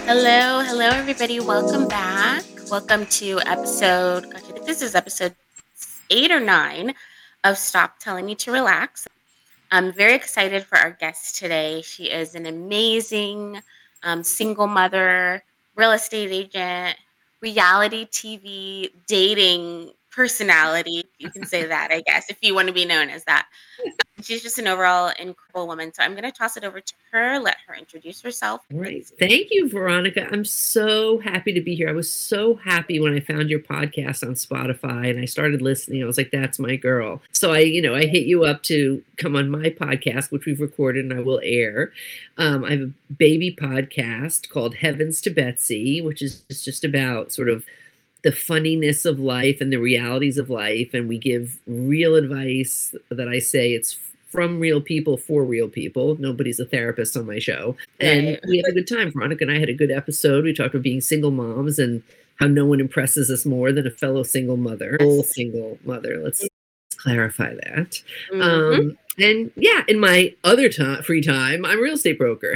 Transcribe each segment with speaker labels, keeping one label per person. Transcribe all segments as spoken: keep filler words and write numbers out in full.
Speaker 1: Hello, hello, everybody. Welcome back. Welcome to episode, gosh, I think this is episode eight or nine of Stop Telling Me to Relax. I'm very excited for our guest today. She is an amazing um, single mother, real estate agent, reality T V, dating personality. You can say that, I guess, if you want to be known as that. She's just an overall incredible woman. So I'm going to toss it over to her, let her introduce herself.
Speaker 2: All right. Thank you, Veronica. I'm so happy to be here. I was so happy when I found your podcast on Spotify and I started listening. I was like, that's my girl. So I, you know, I hit you up to come on my podcast, which we've recorded and I will air. Um, I have a baby podcast called Heavens to Betsy, which is just about sort of the funniness of life and the realities of life. And we give real advice that I say it's from real people for real people. Nobody's a therapist on my show. And right. We have a good time. Veronica and I had a good episode. We talked about being single moms and how no one impresses us more than a fellow single mother, full single mother. Let's, let's clarify that. Mm-hmm. Um, and yeah, in my other time, free time, I'm a real estate broker.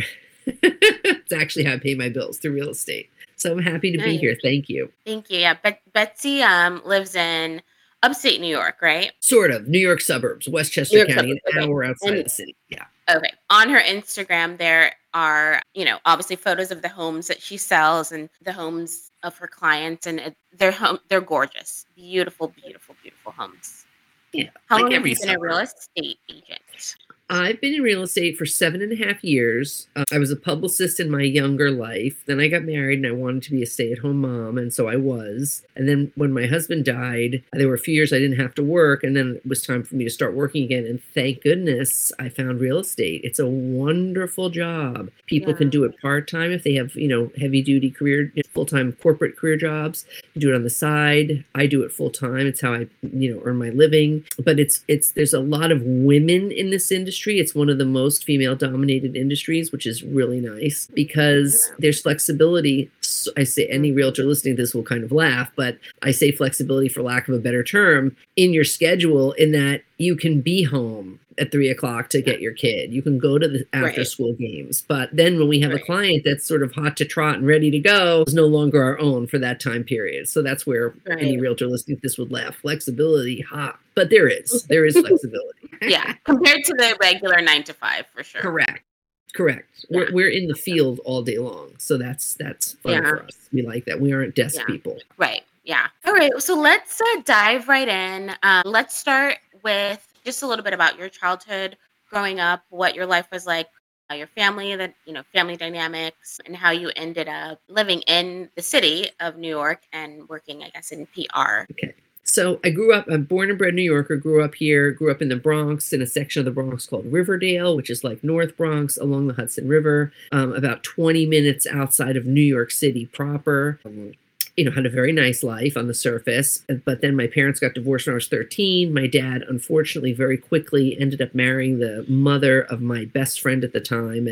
Speaker 2: It's actually how I pay my bills, through real estate. So I'm happy to nice. be here. Thank you.
Speaker 1: Thank you. Yeah, but Betsy um, lives in upstate New York, right?
Speaker 2: Sort of. New York suburbs, Westchester York County, suburbs, an okay. hour outside and, of the city. Yeah.
Speaker 1: Okay. On her Instagram, there are, you know, obviously photos of the homes that she sells and the homes of her clients, and it, they're home. They're gorgeous, beautiful, beautiful, beautiful homes.
Speaker 2: Yeah.
Speaker 1: How
Speaker 2: like
Speaker 1: long have you been
Speaker 2: suburb.
Speaker 1: a real estate agent?
Speaker 2: I've been in real estate for seven and a half years. Uh, I was a publicist in my younger life. Then I got married and I wanted to be a stay-at-home mom, and so I was. And then when my husband died, there were a few years I didn't have to work, and then it was time for me to start working again. And thank goodness I found real estate. It's a wonderful job. People yeah. can do it part-time if they have, you know, heavy-duty career, full-time corporate career jobs. You do it on the side. I do it full-time. It's how I, you know, earn my living. But it's it's there's a lot of women in this industry. It's one of the most female-dominated industries, which is really nice because there's flexibility. So I say any realtor listening to this will kind of laugh, but I say flexibility for lack of a better term in your schedule, in that you can be home at three o'clock to get your kid. You can go to the after right. school games. But then when we have right. a client that's sort of hot to trot and ready to go, it's no longer our own for that time period. So that's where right. any realtor listening to this would laugh. Flexibility, hot. But there is. There is flexibility.
Speaker 1: Yeah, compared to the regular nine to five, for sure.
Speaker 2: Correct. Correct. Yeah. We're we're in the field all day long. So that's that's fun yeah. for us. We like that. We aren't desk
Speaker 1: yeah.
Speaker 2: people.
Speaker 1: Right. Yeah. All right. So let's uh, dive right in. Um, let's start with just a little bit about your childhood growing up, what your life was like, uh, your family, that, you know, family dynamics, and how you ended up living in the city of New York and working, I guess, in P R.
Speaker 2: Okay. So I grew up, I'm born and bred New Yorker, grew up here, grew up in the Bronx, in a section of the Bronx called Riverdale, which is like North Bronx along the Hudson River, um, about twenty minutes outside of New York City proper. Um, you know, had a very nice life on the surface. But then my parents got divorced when I was thirteen. My dad, unfortunately, very quickly ended up marrying the mother of my best friend at the time.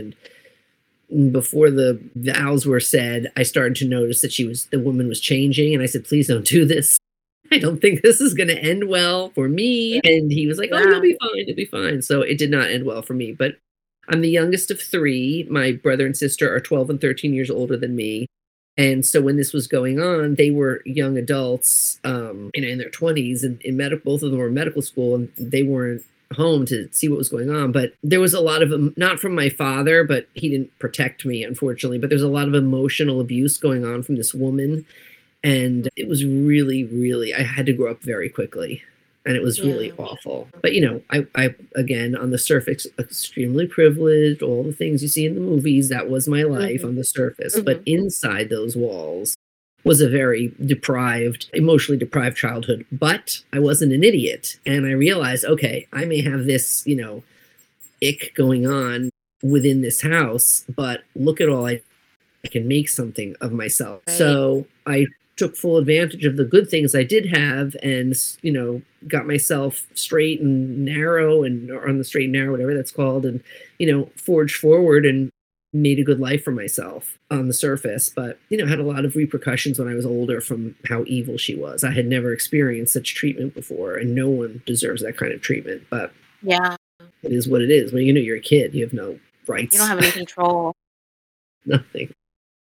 Speaker 2: And before the vows were said, I started to notice that she was, the woman was changing. And I said, please don't do this. I don't think this is going to end well for me. And he was like, oh, you'll be fine. You'll be fine. So it did not end well for me. But I'm the youngest of three. My brother and sister are twelve and thirteen years older than me. And so when this was going on, they were young adults, um, you know, in their twenties, and in medical, both of them were in medical school, and they weren't home to see what was going on. But there was a lot of, not from my father, but he didn't protect me, unfortunately, but there's a lot of emotional abuse going on from this woman. And it was really, really, I had to grow up very quickly. And it was really yeah. awful. But, you know, I, I, again, on the surface, extremely privileged, all the things you see in the movies, that was my life mm-hmm. on the surface. Mm-hmm. But inside those walls was a very deprived, emotionally deprived childhood. But I wasn't an idiot. And I realized, okay, I may have this, you know, ick going on within this house, but look at all I, I can make something of myself. Right. So I took full advantage of the good things I did have and, you know, got myself straight and narrow and or on the straight and narrow, whatever that's called, and, you know, forged forward and made a good life for myself on the surface. But, you know, had a lot of repercussions when I was older from how evil she was. I had never experienced such treatment before, and no one deserves that kind of treatment. But
Speaker 1: yeah,
Speaker 2: it is what it is. When, you know, you're a kid, you have no rights.
Speaker 1: You don't have any control.
Speaker 2: Nothing.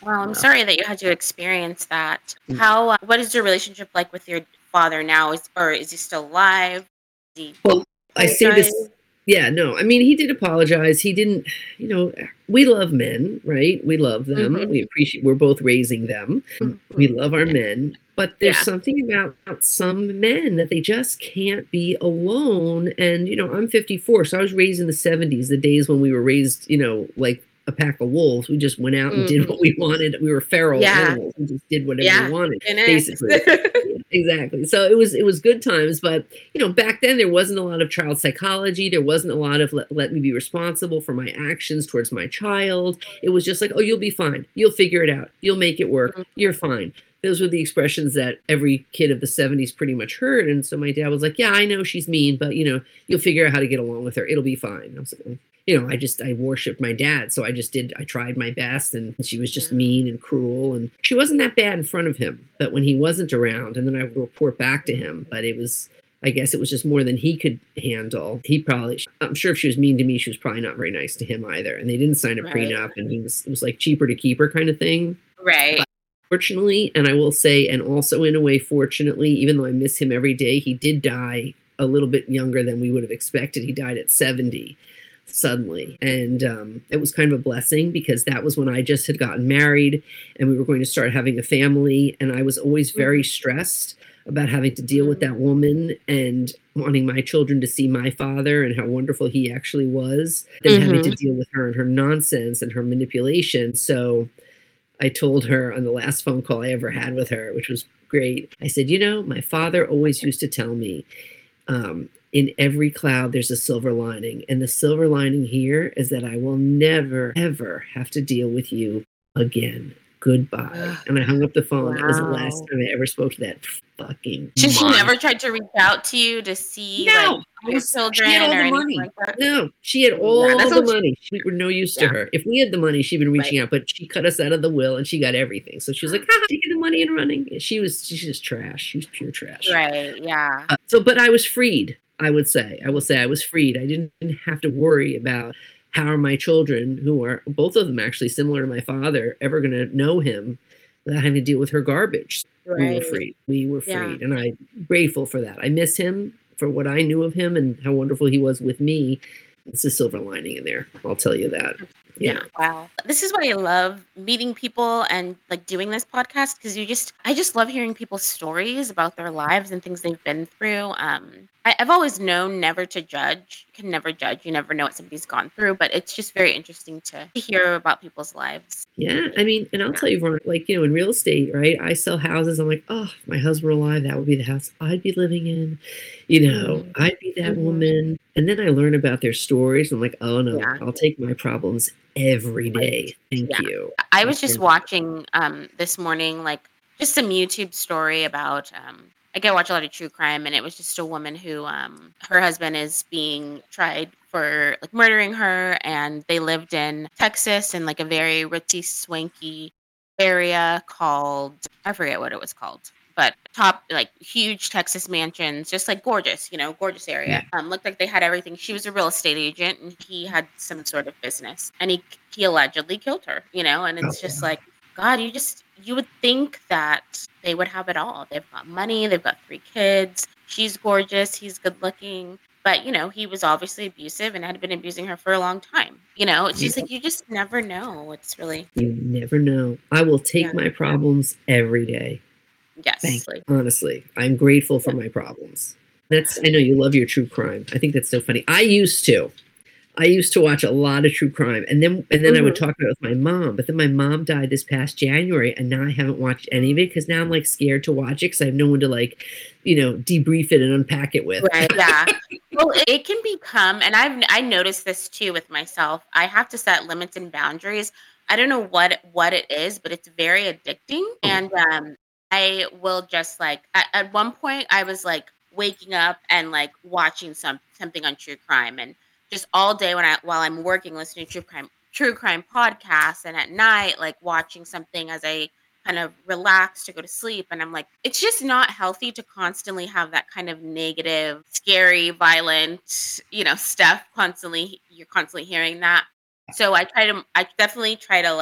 Speaker 1: Well, I'm
Speaker 2: Yeah.
Speaker 1: sorry that you had to experience that. How? Uh, what is your relationship like with your father now? Is or is he still alive? Is he
Speaker 2: Well, I say this,
Speaker 1: apologize?
Speaker 2: yeah, no, I mean, he did apologize. He didn't, you know, we love men, right? We love them.
Speaker 1: Mhm.
Speaker 2: We appreciate, we're both raising them. We
Speaker 1: Mhm.
Speaker 2: love our
Speaker 1: Yeah.
Speaker 2: men, but there's
Speaker 1: Yeah.
Speaker 2: something about some men that they just can't be alone. And, you know, I'm fifty-four, so I was raised in the seventies, the days when we were raised, you know, like a pack of wolves. We just went out and did what
Speaker 1: Mhm.
Speaker 2: we wanted. We were feral
Speaker 1: Yeah.
Speaker 2: animals. We just did whatever we
Speaker 1: Yeah.
Speaker 2: wanted,
Speaker 1: It is.
Speaker 2: basically. Yeah, exactly. So it was it was good times, but you know, back then there wasn't a lot of child psychology. There wasn't a lot of let, let me be responsible for my actions towards my child. It was just like, oh, you'll be fine. You'll figure it out. You'll make it work. You're fine. Those were the expressions that every kid of the seventies pretty much heard. And so my dad was like, yeah, I know she's mean, but you know, you'll figure out how to get along with her. It'll be fine. I was like, you know, I just, I worshiped my dad. So I just did, I tried my best, and she was just
Speaker 1: Yeah.
Speaker 2: mean and cruel. And she wasn't that bad in front of him, but when he wasn't around, and then I would report back to him, but it was, I guess it was just more than he could handle. He probably, I'm sure if she was mean to me, she was probably not very nice to him either. And they didn't sign a
Speaker 1: Right.
Speaker 2: prenup, and he was, it was like cheaper to keep her kind of thing.
Speaker 1: Right.
Speaker 2: But fortunately, and I will say, and also in a way, fortunately, even though I miss him every day, he did die a little bit younger than we would have expected. He died at seventy suddenly. And um, it was kind of a blessing, because that was when I just had gotten married and we were going to start having a family. And I was always very stressed about having to deal with that woman and wanting my children to see my father and how wonderful he actually was, then
Speaker 1: Mm-hmm.
Speaker 2: having to deal with her and her nonsense and her manipulation. So I told her on the last phone call I ever had with her, which was great, I said, you know, my father always used to tell me, um, in every cloud, there's a silver lining. And the silver lining here is that I will never, ever have to deal with you again. Goodbye.
Speaker 1: Ugh.
Speaker 2: And I hung up the phone. That was the
Speaker 1: Wow.
Speaker 2: last time I ever spoke to that fucking
Speaker 1: So she
Speaker 2: monster.
Speaker 1: never tried to reach out to you to see
Speaker 2: No,
Speaker 1: like
Speaker 2: I
Speaker 1: your
Speaker 2: was,
Speaker 1: children
Speaker 2: she had all
Speaker 1: or
Speaker 2: the
Speaker 1: anything
Speaker 2: money.
Speaker 1: like that?
Speaker 2: No, she had
Speaker 1: Yeah,
Speaker 2: all
Speaker 1: that's
Speaker 2: the
Speaker 1: what she-
Speaker 2: money. We were no use to
Speaker 1: Yeah.
Speaker 2: her. If we had the money, she'd been reaching
Speaker 1: Right.
Speaker 2: out, but she cut us out of the will and she got everything. So she was like, "Ha, taking the money and running." She was, she's just trash. She's pure trash.
Speaker 1: Right. Yeah.
Speaker 2: Uh, so, but I was freed. I would say, I will say, I was freed. I didn't have to worry about how are my children, who are both of them actually similar to my father, ever going to know him without having to deal with her garbage. We were
Speaker 1: Right.
Speaker 2: freed. We were
Speaker 1: Yeah.
Speaker 2: freed, and I'm grateful for that. I miss him for what I knew of him and how wonderful he was with me. It's a silver lining in there. I'll tell you that.
Speaker 1: Yeah.
Speaker 2: Yeah.
Speaker 1: Wow. This is why I love meeting people and like doing this podcast, because you just I just love hearing people's stories about their lives and things they've been through. Um, I, I've always known never to judge. You can never judge. You never know what somebody's gone through, but it's just very interesting to, to hear about people's lives.
Speaker 2: Yeah, I mean, and I'll tell you, Vern, like, you know, in real estate, right? I sell houses. I'm like, oh, if my husband were alive, that would be the house I'd be living in. You know,
Speaker 1: Mhm.
Speaker 2: I'd be that
Speaker 1: Mhm.
Speaker 2: woman. And then I learn about their stories. I'm like, oh no,
Speaker 1: Yeah.
Speaker 2: I'll take my problems every day. Thank
Speaker 1: Yeah.
Speaker 2: you.
Speaker 1: I was just
Speaker 2: Okay.
Speaker 1: watching um this morning like just some YouTube story about um like I watch a lot of true crime, and it was just a woman who um her husband is being tried for like murdering her, and they lived in Texas in like a very ritzy swanky area called, I forget what it was called, but top like huge Texas mansions, just like gorgeous, you know, gorgeous area. Um, looked like they had everything. She was a real estate agent, and he had some sort of business, and he he allegedly killed her, you know, and it's
Speaker 2: Oh,
Speaker 1: just
Speaker 2: wow.
Speaker 1: like, God, you just you would think that they would have it all. They've got money, they've got three kids. She's gorgeous, he's good looking. But, you know, he was obviously abusive and had been abusing her for a long time. You know, it's just
Speaker 2: Yeah.
Speaker 1: like you just never know. It's really
Speaker 2: You never know. I will take
Speaker 1: Yeah.
Speaker 2: my problems every day.
Speaker 1: yes.
Speaker 2: Thank
Speaker 1: Like,
Speaker 2: you. Honestly, I'm grateful for my problems. That's, I know you love your true crime. I think that's so funny. I used to. I used to watch a lot of true crime, and then and then I would
Speaker 1: Mhm.
Speaker 2: talk about it with my mom. But then my mom died this past January, and now I haven't watched any of it because now I'm like scared to watch it because I have no one to like, you know, debrief it and unpack it with.
Speaker 1: Right. Yeah. Well, it, it can become, and I've I noticed this too with myself. I have to set limits and boundaries. I don't know what what it is, but it's very addicting. And um, I will just like at, at one point I was like waking up and like watching some something on true crime, and just all day when I while I'm working listening to true crime true crime podcasts, and at night like watching something as I kind of relax to go to sleep. And I'm like, it's just not healthy to constantly have that kind of negative, scary, violent, you know, stuff constantly. You're constantly hearing that. So I try to, I definitely try to like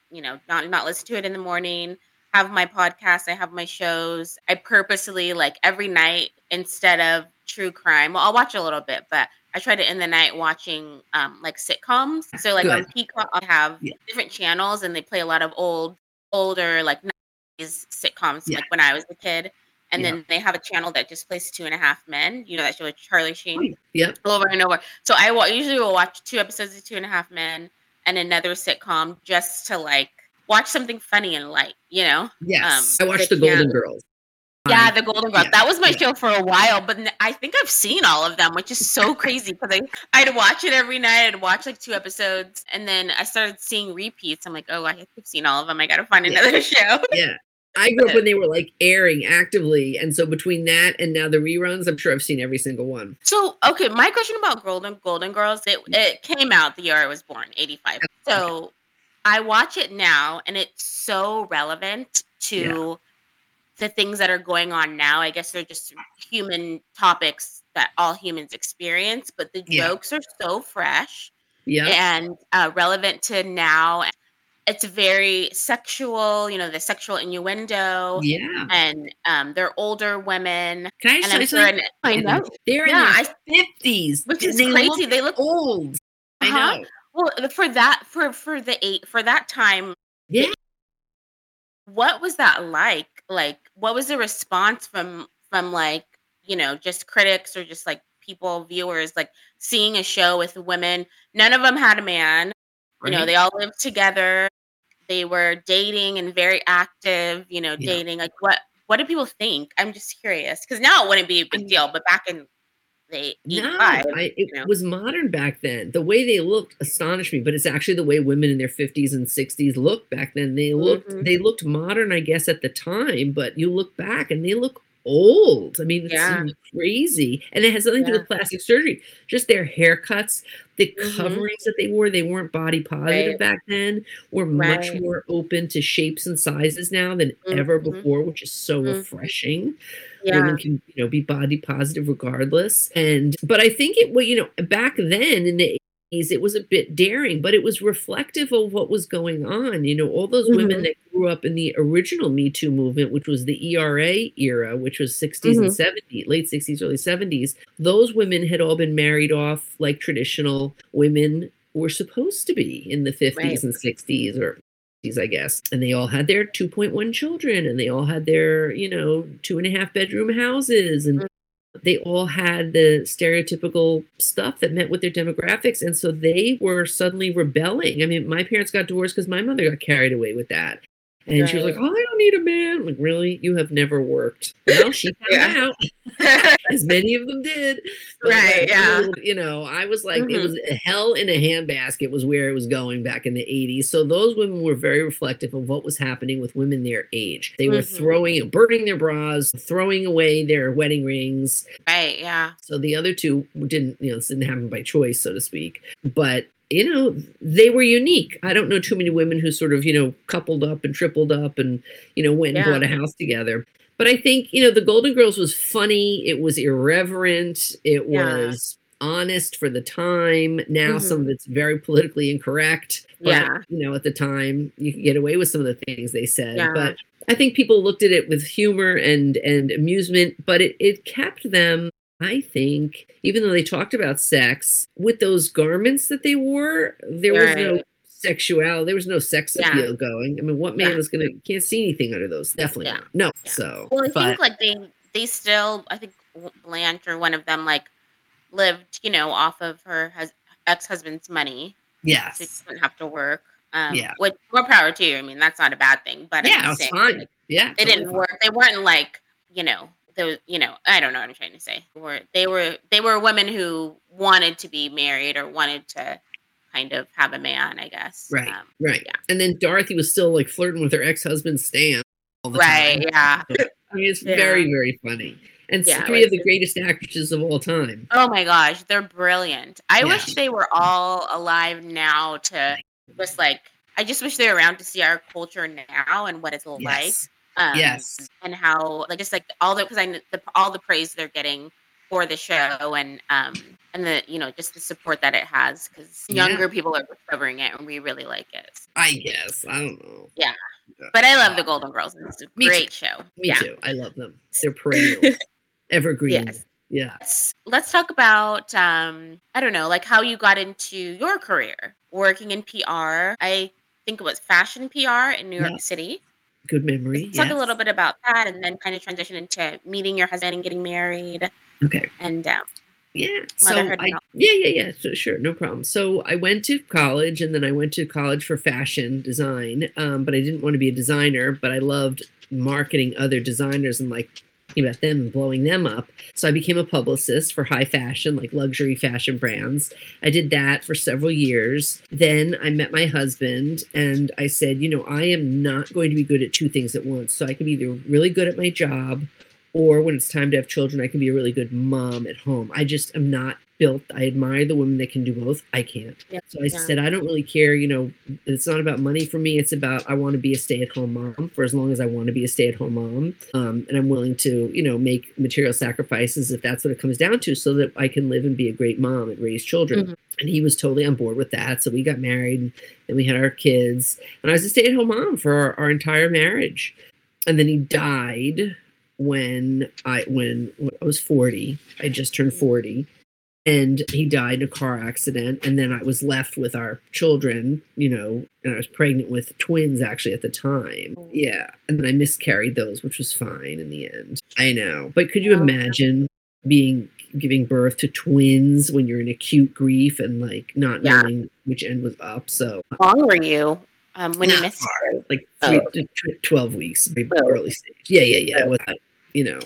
Speaker 1: you know, not not listen to it in the morning. Have my podcast. I have my shows. I purposely like every night instead of true crime. Well, I'll watch a little bit, but I try to end the night watching um like sitcoms. So like on
Speaker 2: Good.
Speaker 1: Peacock, I'll have
Speaker 2: Yeah.
Speaker 1: different channels, and they play a lot of old, older like nineties sitcoms,
Speaker 2: Yeah.
Speaker 1: like when I was a kid. And
Speaker 2: Yeah.
Speaker 1: then they have a channel that just plays Two and a Half Men. You know that show with Charlie Sheen
Speaker 2: Yep.
Speaker 1: over and over. So I wa- usually will watch two episodes of Two and a Half Men and another sitcom just to like watch something funny and light, you know?
Speaker 2: Yes.
Speaker 1: Um,
Speaker 2: I
Speaker 1: 'cause
Speaker 2: watched
Speaker 1: I
Speaker 2: The Golden
Speaker 1: can't.
Speaker 2: Girls.
Speaker 1: Yeah,
Speaker 2: I
Speaker 1: The Golden Girls.
Speaker 2: yeah.
Speaker 1: That was my
Speaker 2: Yeah.
Speaker 1: show for a while, but n- I think I've seen all of them, which is so crazy because I I'd watch it every night. I'd watch like two episodes, and then I started seeing repeats. I'm like, oh, I think I've seen all of them. I got to find
Speaker 2: Yeah.
Speaker 1: another show.
Speaker 2: Yeah. I grew up when they were like airing actively. And so between that and now the reruns, I'm sure I've seen every single one.
Speaker 1: So, okay, my question about Golden Golden Girls, it, it came out the year I was born, eighty-five. So I watch it now, and it's so relevant to
Speaker 2: Yeah.
Speaker 1: the things that are going on now. I guess they're just human topics that all humans experience, but the
Speaker 2: Yeah.
Speaker 1: jokes are so fresh
Speaker 2: Yeah.
Speaker 1: and uh, relevant to now. It's very sexual, you know, the sexual innuendo,
Speaker 2: Yeah.
Speaker 1: and um, they're older women.
Speaker 2: Can I
Speaker 1: And
Speaker 2: just
Speaker 1: I'm
Speaker 2: tell
Speaker 1: sure,
Speaker 2: you
Speaker 1: in, I
Speaker 2: something?
Speaker 1: know,
Speaker 2: They're
Speaker 1: yeah,
Speaker 2: in
Speaker 1: I,
Speaker 2: their fifties.
Speaker 1: which is
Speaker 2: They
Speaker 1: crazy.
Speaker 2: look
Speaker 1: They look
Speaker 2: old. I
Speaker 1: uh-huh.
Speaker 2: know.
Speaker 1: Well, the- for that, for for the eight, for that time,
Speaker 2: Yeah.
Speaker 1: what was that like? Like, what was the response from from like, you know, just critics or just like people, viewers, like seeing a show with women? None of them had a man. You know,
Speaker 2: Right?
Speaker 1: they all lived together. They were dating and very active. You know,
Speaker 2: Yeah.
Speaker 1: dating. Like, what what do people think? I'm just curious because now it wouldn't be a
Speaker 2: I
Speaker 1: big
Speaker 2: mean,
Speaker 1: deal, but back in the
Speaker 2: no,
Speaker 1: eighty-five,
Speaker 2: I
Speaker 1: you
Speaker 2: it
Speaker 1: know,
Speaker 2: was modern back then. The way they looked astonished me, but it's actually the way women in their fifties and sixties looked back then. They looked
Speaker 1: hmm
Speaker 2: they looked modern, I guess, at the time, but you look back and they look old. I mean, it's
Speaker 1: yeah,
Speaker 2: crazy. And it has nothing to do
Speaker 1: yeah,
Speaker 2: with plastic surgery. Just their haircuts, the
Speaker 1: hmm
Speaker 2: coverings that they wore, they weren't body positive
Speaker 1: right,
Speaker 2: back then. We're much
Speaker 1: right,
Speaker 2: more open to shapes and sizes now than ever
Speaker 1: hmm
Speaker 2: before, which is so
Speaker 1: hmm
Speaker 2: refreshing. Women
Speaker 1: yeah,
Speaker 2: can, you know, be body positive regardless. And but I think it well, you know, back then in the eighties, it was a bit daring, but it was reflective of what was going on. You know, all those women
Speaker 1: hmm
Speaker 2: that grew up in the original Me Too movement, which was the E R A era, which was sixties and
Speaker 1: hmm
Speaker 2: seventies, late sixties, early seventies, those women had all been married off like traditional women were supposed to be in the
Speaker 1: right,
Speaker 2: fifties and sixties or I guess. And they all had their two point one children and they all had their, you know, two and a half bedroom houses and they all had the stereotypical stuff that met with their demographics. And so they were suddenly rebelling. I mean, my parents got divorced because my mother got carried away with that. And she was like,
Speaker 1: right,
Speaker 2: oh, I don't need a man. I'm like, really? You have never worked. Well, she found
Speaker 1: yeah,
Speaker 2: out, as many of them did. But
Speaker 1: right,
Speaker 2: like,
Speaker 1: yeah,
Speaker 2: you know, I was like, it
Speaker 1: hmm
Speaker 2: was hell in a handbasket was where it was going back in the eighties. So those women were very reflective of what was happening with women their age. They were
Speaker 1: hmm
Speaker 2: throwing, burning their bras, throwing away their wedding rings.
Speaker 1: right, yeah,
Speaker 2: So the other two didn't, you know, this didn't happen by choice, so to speak. But you know, they were unique. I don't know too many women who sort of, you know, coupled up and tripled up and, you know, went and
Speaker 1: yeah,
Speaker 2: bought a house together. But I think, you know, the Golden Girls was funny. It was irreverent. It
Speaker 1: yeah,
Speaker 2: was honest for the time. Now some
Speaker 1: hmm
Speaker 2: of it's very politically incorrect. But,
Speaker 1: yeah,
Speaker 2: you know, at the time you could get away with some of the things they said.
Speaker 1: yeah,
Speaker 2: But I think people looked at it with humor and and amusement, but it, it kept them I think, even though they talked about sex, with those garments that they wore, there
Speaker 1: you're
Speaker 2: was no
Speaker 1: right,
Speaker 2: sexuality. There was no sex
Speaker 1: yeah,
Speaker 2: appeal going. I mean, what
Speaker 1: yeah,
Speaker 2: man is gonna can't see anything under those? Definitely
Speaker 1: yeah,
Speaker 2: not. No.
Speaker 1: yeah.
Speaker 2: So,
Speaker 1: Well, I
Speaker 2: but
Speaker 1: think like they they still, I think w- Blanche or one of them like lived, you know, off of her hus- ex-husband's money, so she
Speaker 2: yes,
Speaker 1: didn't have to work. Um,
Speaker 2: yeah,
Speaker 1: which more power to you. I mean, that's not a bad thing, but I'm
Speaker 2: yeah,
Speaker 1: just
Speaker 2: it's
Speaker 1: saying,
Speaker 2: fine.
Speaker 1: like,
Speaker 2: Yeah,
Speaker 1: they
Speaker 2: totally
Speaker 1: didn't
Speaker 2: fine.
Speaker 1: work. They weren't like, you know, those, you know, I don't know what I'm trying to say. Were they were they were women who wanted to be married or wanted to kind of have a man, I guess.
Speaker 2: Right,
Speaker 1: Um,
Speaker 2: right.
Speaker 1: yeah.
Speaker 2: And then Dorothy was still like flirting with her ex-husband Stan all the
Speaker 1: Right.
Speaker 2: time.
Speaker 1: Yeah.
Speaker 2: I mean, it's
Speaker 1: Yeah.
Speaker 2: very, very funny. And s-
Speaker 1: Yeah. It
Speaker 2: three of
Speaker 1: was,
Speaker 2: the greatest actresses of all time.
Speaker 1: oh my gosh, they're brilliant. I
Speaker 2: Yeah.
Speaker 1: wish they were all alive now to just like I just wish they were around to see our culture now and what it's like.
Speaker 2: Yes.
Speaker 1: Um
Speaker 2: Yes.
Speaker 1: and how like just like all the because I kn- the all the praise they're getting for the show and um and the you know just the support that it has because
Speaker 2: Yeah.
Speaker 1: younger people are discovering it and we really like it.
Speaker 2: I guess. I don't know.
Speaker 1: Yeah. But I love the Golden Girls. It's a
Speaker 2: Me
Speaker 1: great
Speaker 2: too.
Speaker 1: show.
Speaker 2: Me
Speaker 1: yeah.
Speaker 2: too. I love them. They're perennial. Evergreen.
Speaker 1: Yes.
Speaker 2: Yeah.
Speaker 1: Let's, let's talk about, um, I don't know, like how you got into your career working in P R. I think it was fashion P R in New York
Speaker 2: Yeah.
Speaker 1: City.
Speaker 2: Good memory.
Speaker 1: Let's talk
Speaker 2: yes.
Speaker 1: a little bit about that and then kind of transition into meeting your husband and getting married.
Speaker 2: Okay.
Speaker 1: And um,
Speaker 2: Yeah. So
Speaker 1: motherhood.
Speaker 2: I, yeah, yeah, yeah. So sure, no problem. So I went to college, and then I went to college for fashion design. Um, but I didn't want to be a designer, but I loved marketing other designers and like thinking about them and blowing them up. So I became a publicist for high fashion, like luxury fashion brands. I did that for several years. Then I met my husband, and I said, you know, I am not going to be good at two things at once. So I can be either really good at my job, or when it's time to have children, I can be a really good mom at home. I just am not built. I admire the women that can do both. I can't.
Speaker 1: Yeah.
Speaker 2: So I
Speaker 1: Yeah.
Speaker 2: said, I don't really care. You know, it's not about money for me. It's about, I want to be a stay-at-home mom for as long as I want to be a stay-at-home mom. Um, and I'm willing to, you know, make material sacrifices if that's what it comes down to, so that I can live and be a great mom and raise children. Mm-hmm. And he was totally on board with that. So we got married, and we had our kids. And I was a stay-at-home mom for our, our entire marriage. And then he died when I when, when I was forty. I just turned forty, and he died in a car accident. And then I was left with our children, you know, and I was pregnant with twins actually at the time. Yeah. And then I miscarried those, which was fine in the end. I know. But could you imagine being giving birth to twins when you're in acute grief and like not yeah. knowing which end was up? So
Speaker 1: how long were you um, when you miscarried?
Speaker 2: Like three, oh. twelve weeks, very oh. early stage. Yeah, yeah, yeah. Oh. Without, you know,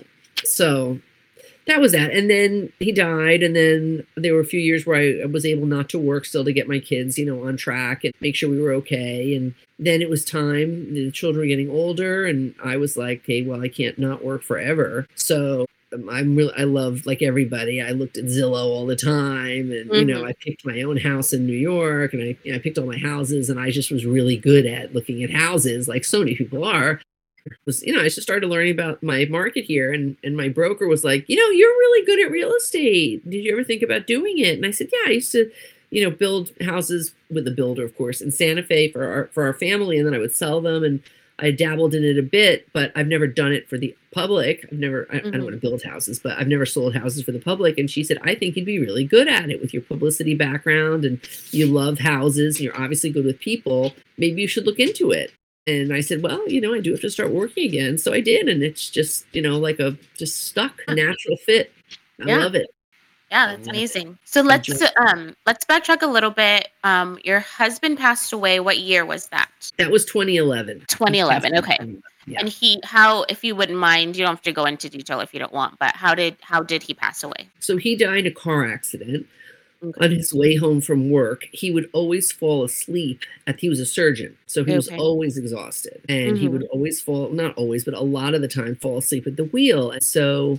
Speaker 2: so that was that. And then he died. And then there were a few years where I was able not to work still to get my kids, you know, on track and make sure we were okay. And then it was time. The children were getting older, and I was like, okay, well, I can't not work forever. So um, I'm really, I love, like everybody, I looked at Zillow all the time, and, mm-hmm. you know, I picked my own house in New York, and I, you know, I picked all my houses, and I just was really good at looking at houses, like so many people are. Was, you know, I just started learning about my market here, and, and my broker was like, you know, you're really good at real estate. Did you ever think about doing it? And I said, yeah, I used to, you know, build houses with a builder, of course, in Santa Fe for our, for our family. And then I would sell them, and I dabbled in it a bit, but I've never done it for the public. I've never, I, mm-hmm. I don't want to build houses, but I've never sold houses for the public. And she said, I think you'd be really good at it with your publicity background, and you love houses, and you're obviously good with people. Maybe you should look into it. And I said, well, you know, I do have to start working again. So I did. And it's just, you know, like a just stuck natural fit. I yeah. love it.
Speaker 1: Yeah, that's amazing. So let's um let's backtrack a little bit. Um, your husband passed away. What year was that?
Speaker 2: That was twenty eleven.
Speaker 1: twenty eleven. Okay. Yeah. And he, how, if you wouldn't mind, you don't have to go into detail if you don't want, but how did how did he pass away?
Speaker 2: So he died in a car accident. Okay. On his way home from work. He would always fall asleep. At, he was a surgeon, so he okay. was always exhausted. And mm-hmm. he would always fall, not always, but a lot of the time, fall asleep at the wheel. And so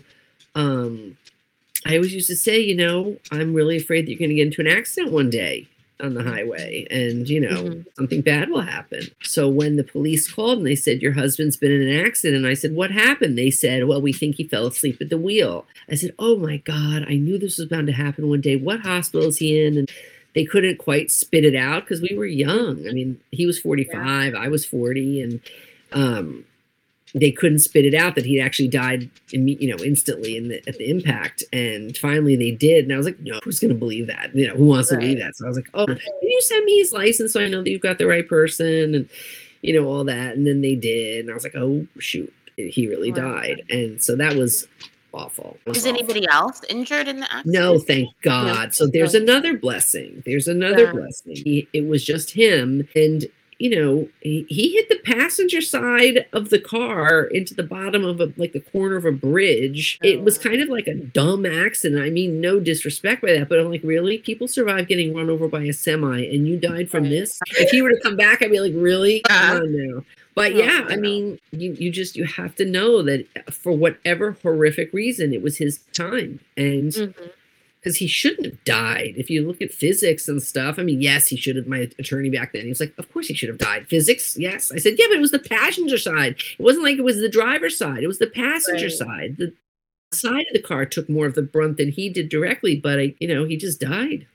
Speaker 2: um, I always used to say, you know, I'm really afraid that you're going to get into an accident one day on the highway, and, you know, mm-hmm. something bad will happen. So when the police called and they said, your husband's been in an accident, I said, what happened? They said, well, we think he fell asleep at the wheel. I said, oh my God, I knew this was bound to happen one day. What hospital is he in? And they couldn't quite spit it out because we were young. I mean, he was forty-five, yeah. I was forty, and um, they couldn't spit it out that he actually died, you know, instantly in the, at the impact. And finally they did. And I was like, no, who's going to believe that? You know, who wants right. to believe that? So I was like, oh, can you send me his license so I know that you've got the right person, and, you know, all that. And then they did. And I was like, oh, shoot, he really wow. died. And so that was awful. Was
Speaker 1: Is
Speaker 2: awful.
Speaker 1: Anybody else injured in the accident?
Speaker 2: No, thank God. No. So there's no. another blessing. There's another yeah. blessing. He, it was just him. And you know, he, he hit the passenger side of the car into the bottom of a, like the corner of a bridge. Oh. It was kind of like a dumb accident. I mean, no disrespect by that, but I'm like, really? People survive getting run over by a semi, and you died from this? If he were to come back, I'd be like, really? Come on now. But yeah, I mean, you, you just, you have to know that for whatever horrific reason, it was his time. And mm-hmm. because he shouldn't have died. If you look at physics and stuff, I mean, yes, he should have. My attorney back then, he was like, of course he should have died. Physics, yes. I said, yeah, but it was the passenger side. It wasn't like it was the driver's side. It was the passenger right. side. The side of the car took more of the brunt than he did directly, but, I, you know, he just died.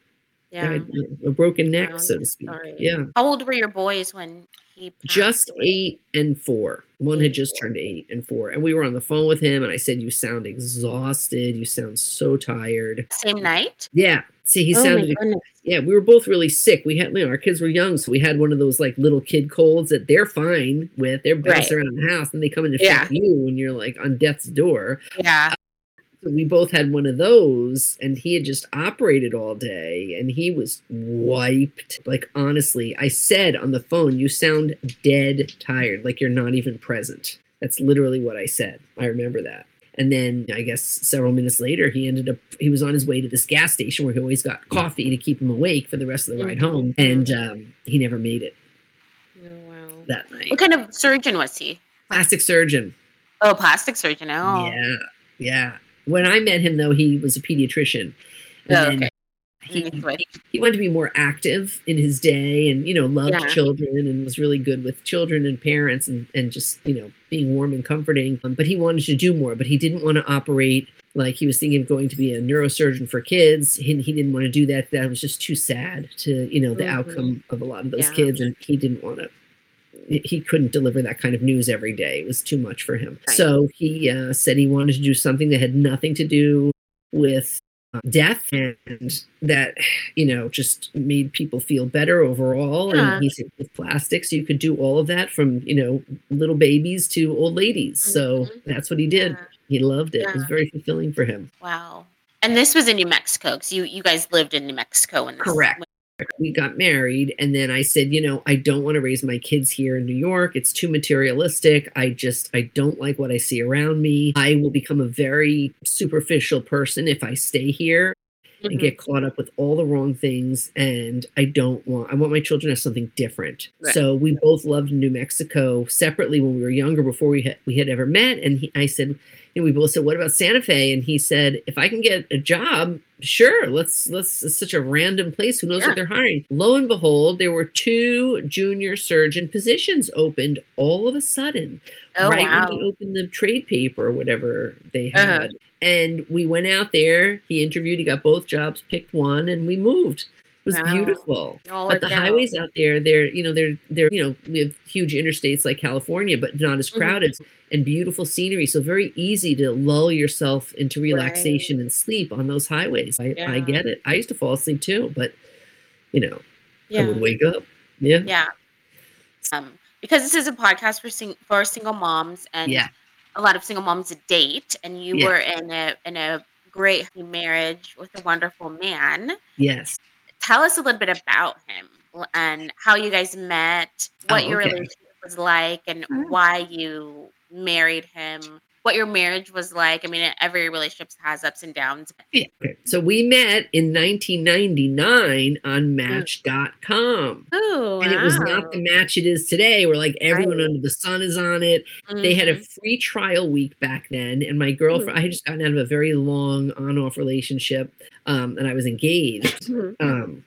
Speaker 1: Yeah.
Speaker 2: Died a broken neck,
Speaker 1: Um,
Speaker 2: so to speak.
Speaker 1: sorry.
Speaker 2: Yeah.
Speaker 1: How old were your boys when he passed
Speaker 2: Just
Speaker 1: away?
Speaker 2: eight and four. One had
Speaker 1: Eight,
Speaker 2: just
Speaker 1: four.
Speaker 2: turned eight and four. And we were on the phone with him, and I said, "You sound exhausted. You sound so tired."
Speaker 1: Same night?
Speaker 2: Yeah. See, he
Speaker 1: Oh my
Speaker 2: sounded
Speaker 1: goodness.
Speaker 2: yeah, we were both really sick. We had, you know, our kids were young, so we had one of those like little kid colds that they're fine with. They're bouncing
Speaker 1: Right.
Speaker 2: around the house, and they come in and
Speaker 1: Yeah.
Speaker 2: infect you when you're like on death's door.
Speaker 1: Yeah.
Speaker 2: So we both had one of those, and he had just operated all day, and he was wiped. Like, honestly, I said on the phone, "You sound dead tired, like you're not even present." That's literally what I said. I remember that. And then I guess several minutes later, he ended up, he was on his way to this gas station where he always got coffee to keep him awake for the rest of the ride home. And um, he never made it
Speaker 1: Oh, wow.
Speaker 2: that night.
Speaker 1: What kind of surgeon was he?
Speaker 2: Plastic surgeon.
Speaker 1: Oh, plastic surgeon. Oh.
Speaker 2: Yeah. Yeah. When I met him, though, he was a pediatrician. And
Speaker 1: Oh,
Speaker 2: then
Speaker 1: okay.
Speaker 2: he,
Speaker 1: Mm, right.
Speaker 2: he wanted to be more active in his day and, you know, loved
Speaker 1: Yeah.
Speaker 2: children and was really good with children and parents and, and just, you know, being warm and comforting. Um, but he wanted to do more, but he didn't want to operate. Like, he was thinking of going to be a neurosurgeon for kids. He, he didn't want to do that. That was just too sad to, you know, the
Speaker 1: Mhm.
Speaker 2: outcome of a lot of those
Speaker 1: Yeah.
Speaker 2: kids. And he didn't want to. He couldn't deliver that kind of news every day. It was too much for him.
Speaker 1: Right.
Speaker 2: So he uh, said he wanted to do something that had nothing to do with uh, death and that, you know, just made people feel better overall.
Speaker 1: Yeah.
Speaker 2: And he said with plastics, you could do all of that from, you know, little babies to old ladies. So
Speaker 1: Mhm.
Speaker 2: that's what he did.
Speaker 1: Yeah.
Speaker 2: He loved it. It was
Speaker 1: Yeah.
Speaker 2: very fulfilling for him.
Speaker 1: Wow. And this was in New Mexico because you, you guys lived in New Mexico when this
Speaker 2: Correct. We got married, and then I said, you know, I don't want to raise my kids here in New York. It's too materialistic. I just, I don't like what I see around me. I will become a very superficial person if I stay here
Speaker 1: Mhm.
Speaker 2: and get caught up with all the wrong things. And I don't want, I want my children to have something different.
Speaker 1: Right.
Speaker 2: So we both loved New Mexico separately when we were younger before we had, we had ever met. And he, I said, and we both said, "What about Santa Fe?" And he said, "If I can get a job, sure. Let's let's. It's such a random place. Who knows
Speaker 1: Yeah.
Speaker 2: what they're hiring?" Lo and behold, there were two junior surgeon positions opened all of a sudden,
Speaker 1: Oh,
Speaker 2: right
Speaker 1: wow.
Speaker 2: when he opened the trade paper or whatever they
Speaker 1: Uh-huh.
Speaker 2: had. And we went out there. He interviewed. He got both jobs. Picked one, and we moved. It was
Speaker 1: Wow.
Speaker 2: beautiful.
Speaker 1: All
Speaker 2: But the
Speaker 1: worked out.
Speaker 2: highways out there, they're, you know, they're, they're, you know, we have huge interstates like California, but not as
Speaker 1: Mhm.
Speaker 2: crowded and beautiful scenery. So very easy to lull yourself into relaxation and sleep on those highways. I, I
Speaker 1: Yeah.
Speaker 2: get it. I used to fall asleep too, but, you know, I
Speaker 1: Yeah.
Speaker 2: would wake up. Yeah.
Speaker 1: Yeah. Um, because this is a podcast for sing- for single moms, and
Speaker 2: Yeah.
Speaker 1: a lot of single moms date, and you
Speaker 2: Yeah.
Speaker 1: were in a in a great marriage with a wonderful man.
Speaker 2: Yes.
Speaker 1: Tell us a little bit about him l- and how you guys met, what
Speaker 2: Oh,
Speaker 1: your
Speaker 2: okay.
Speaker 1: relationship was like, and
Speaker 2: Mm.
Speaker 1: why you married him. What your marriage was like. I mean, every relationship has ups and downs.
Speaker 2: Yeah. Okay. So we met in nineteen ninety-nine on
Speaker 1: Mm.
Speaker 2: Match dot com.
Speaker 1: Oh,
Speaker 2: And it was not
Speaker 1: wow.
Speaker 2: the match it is today, where like everyone
Speaker 1: Right.
Speaker 2: under the sun is on it. They had a
Speaker 1: Mhm.
Speaker 2: free trial week back then, and my girlfriend, I had just gotten out of a very long on-off relationship, um, and I was engaged.
Speaker 1: Mhm.
Speaker 2: Um,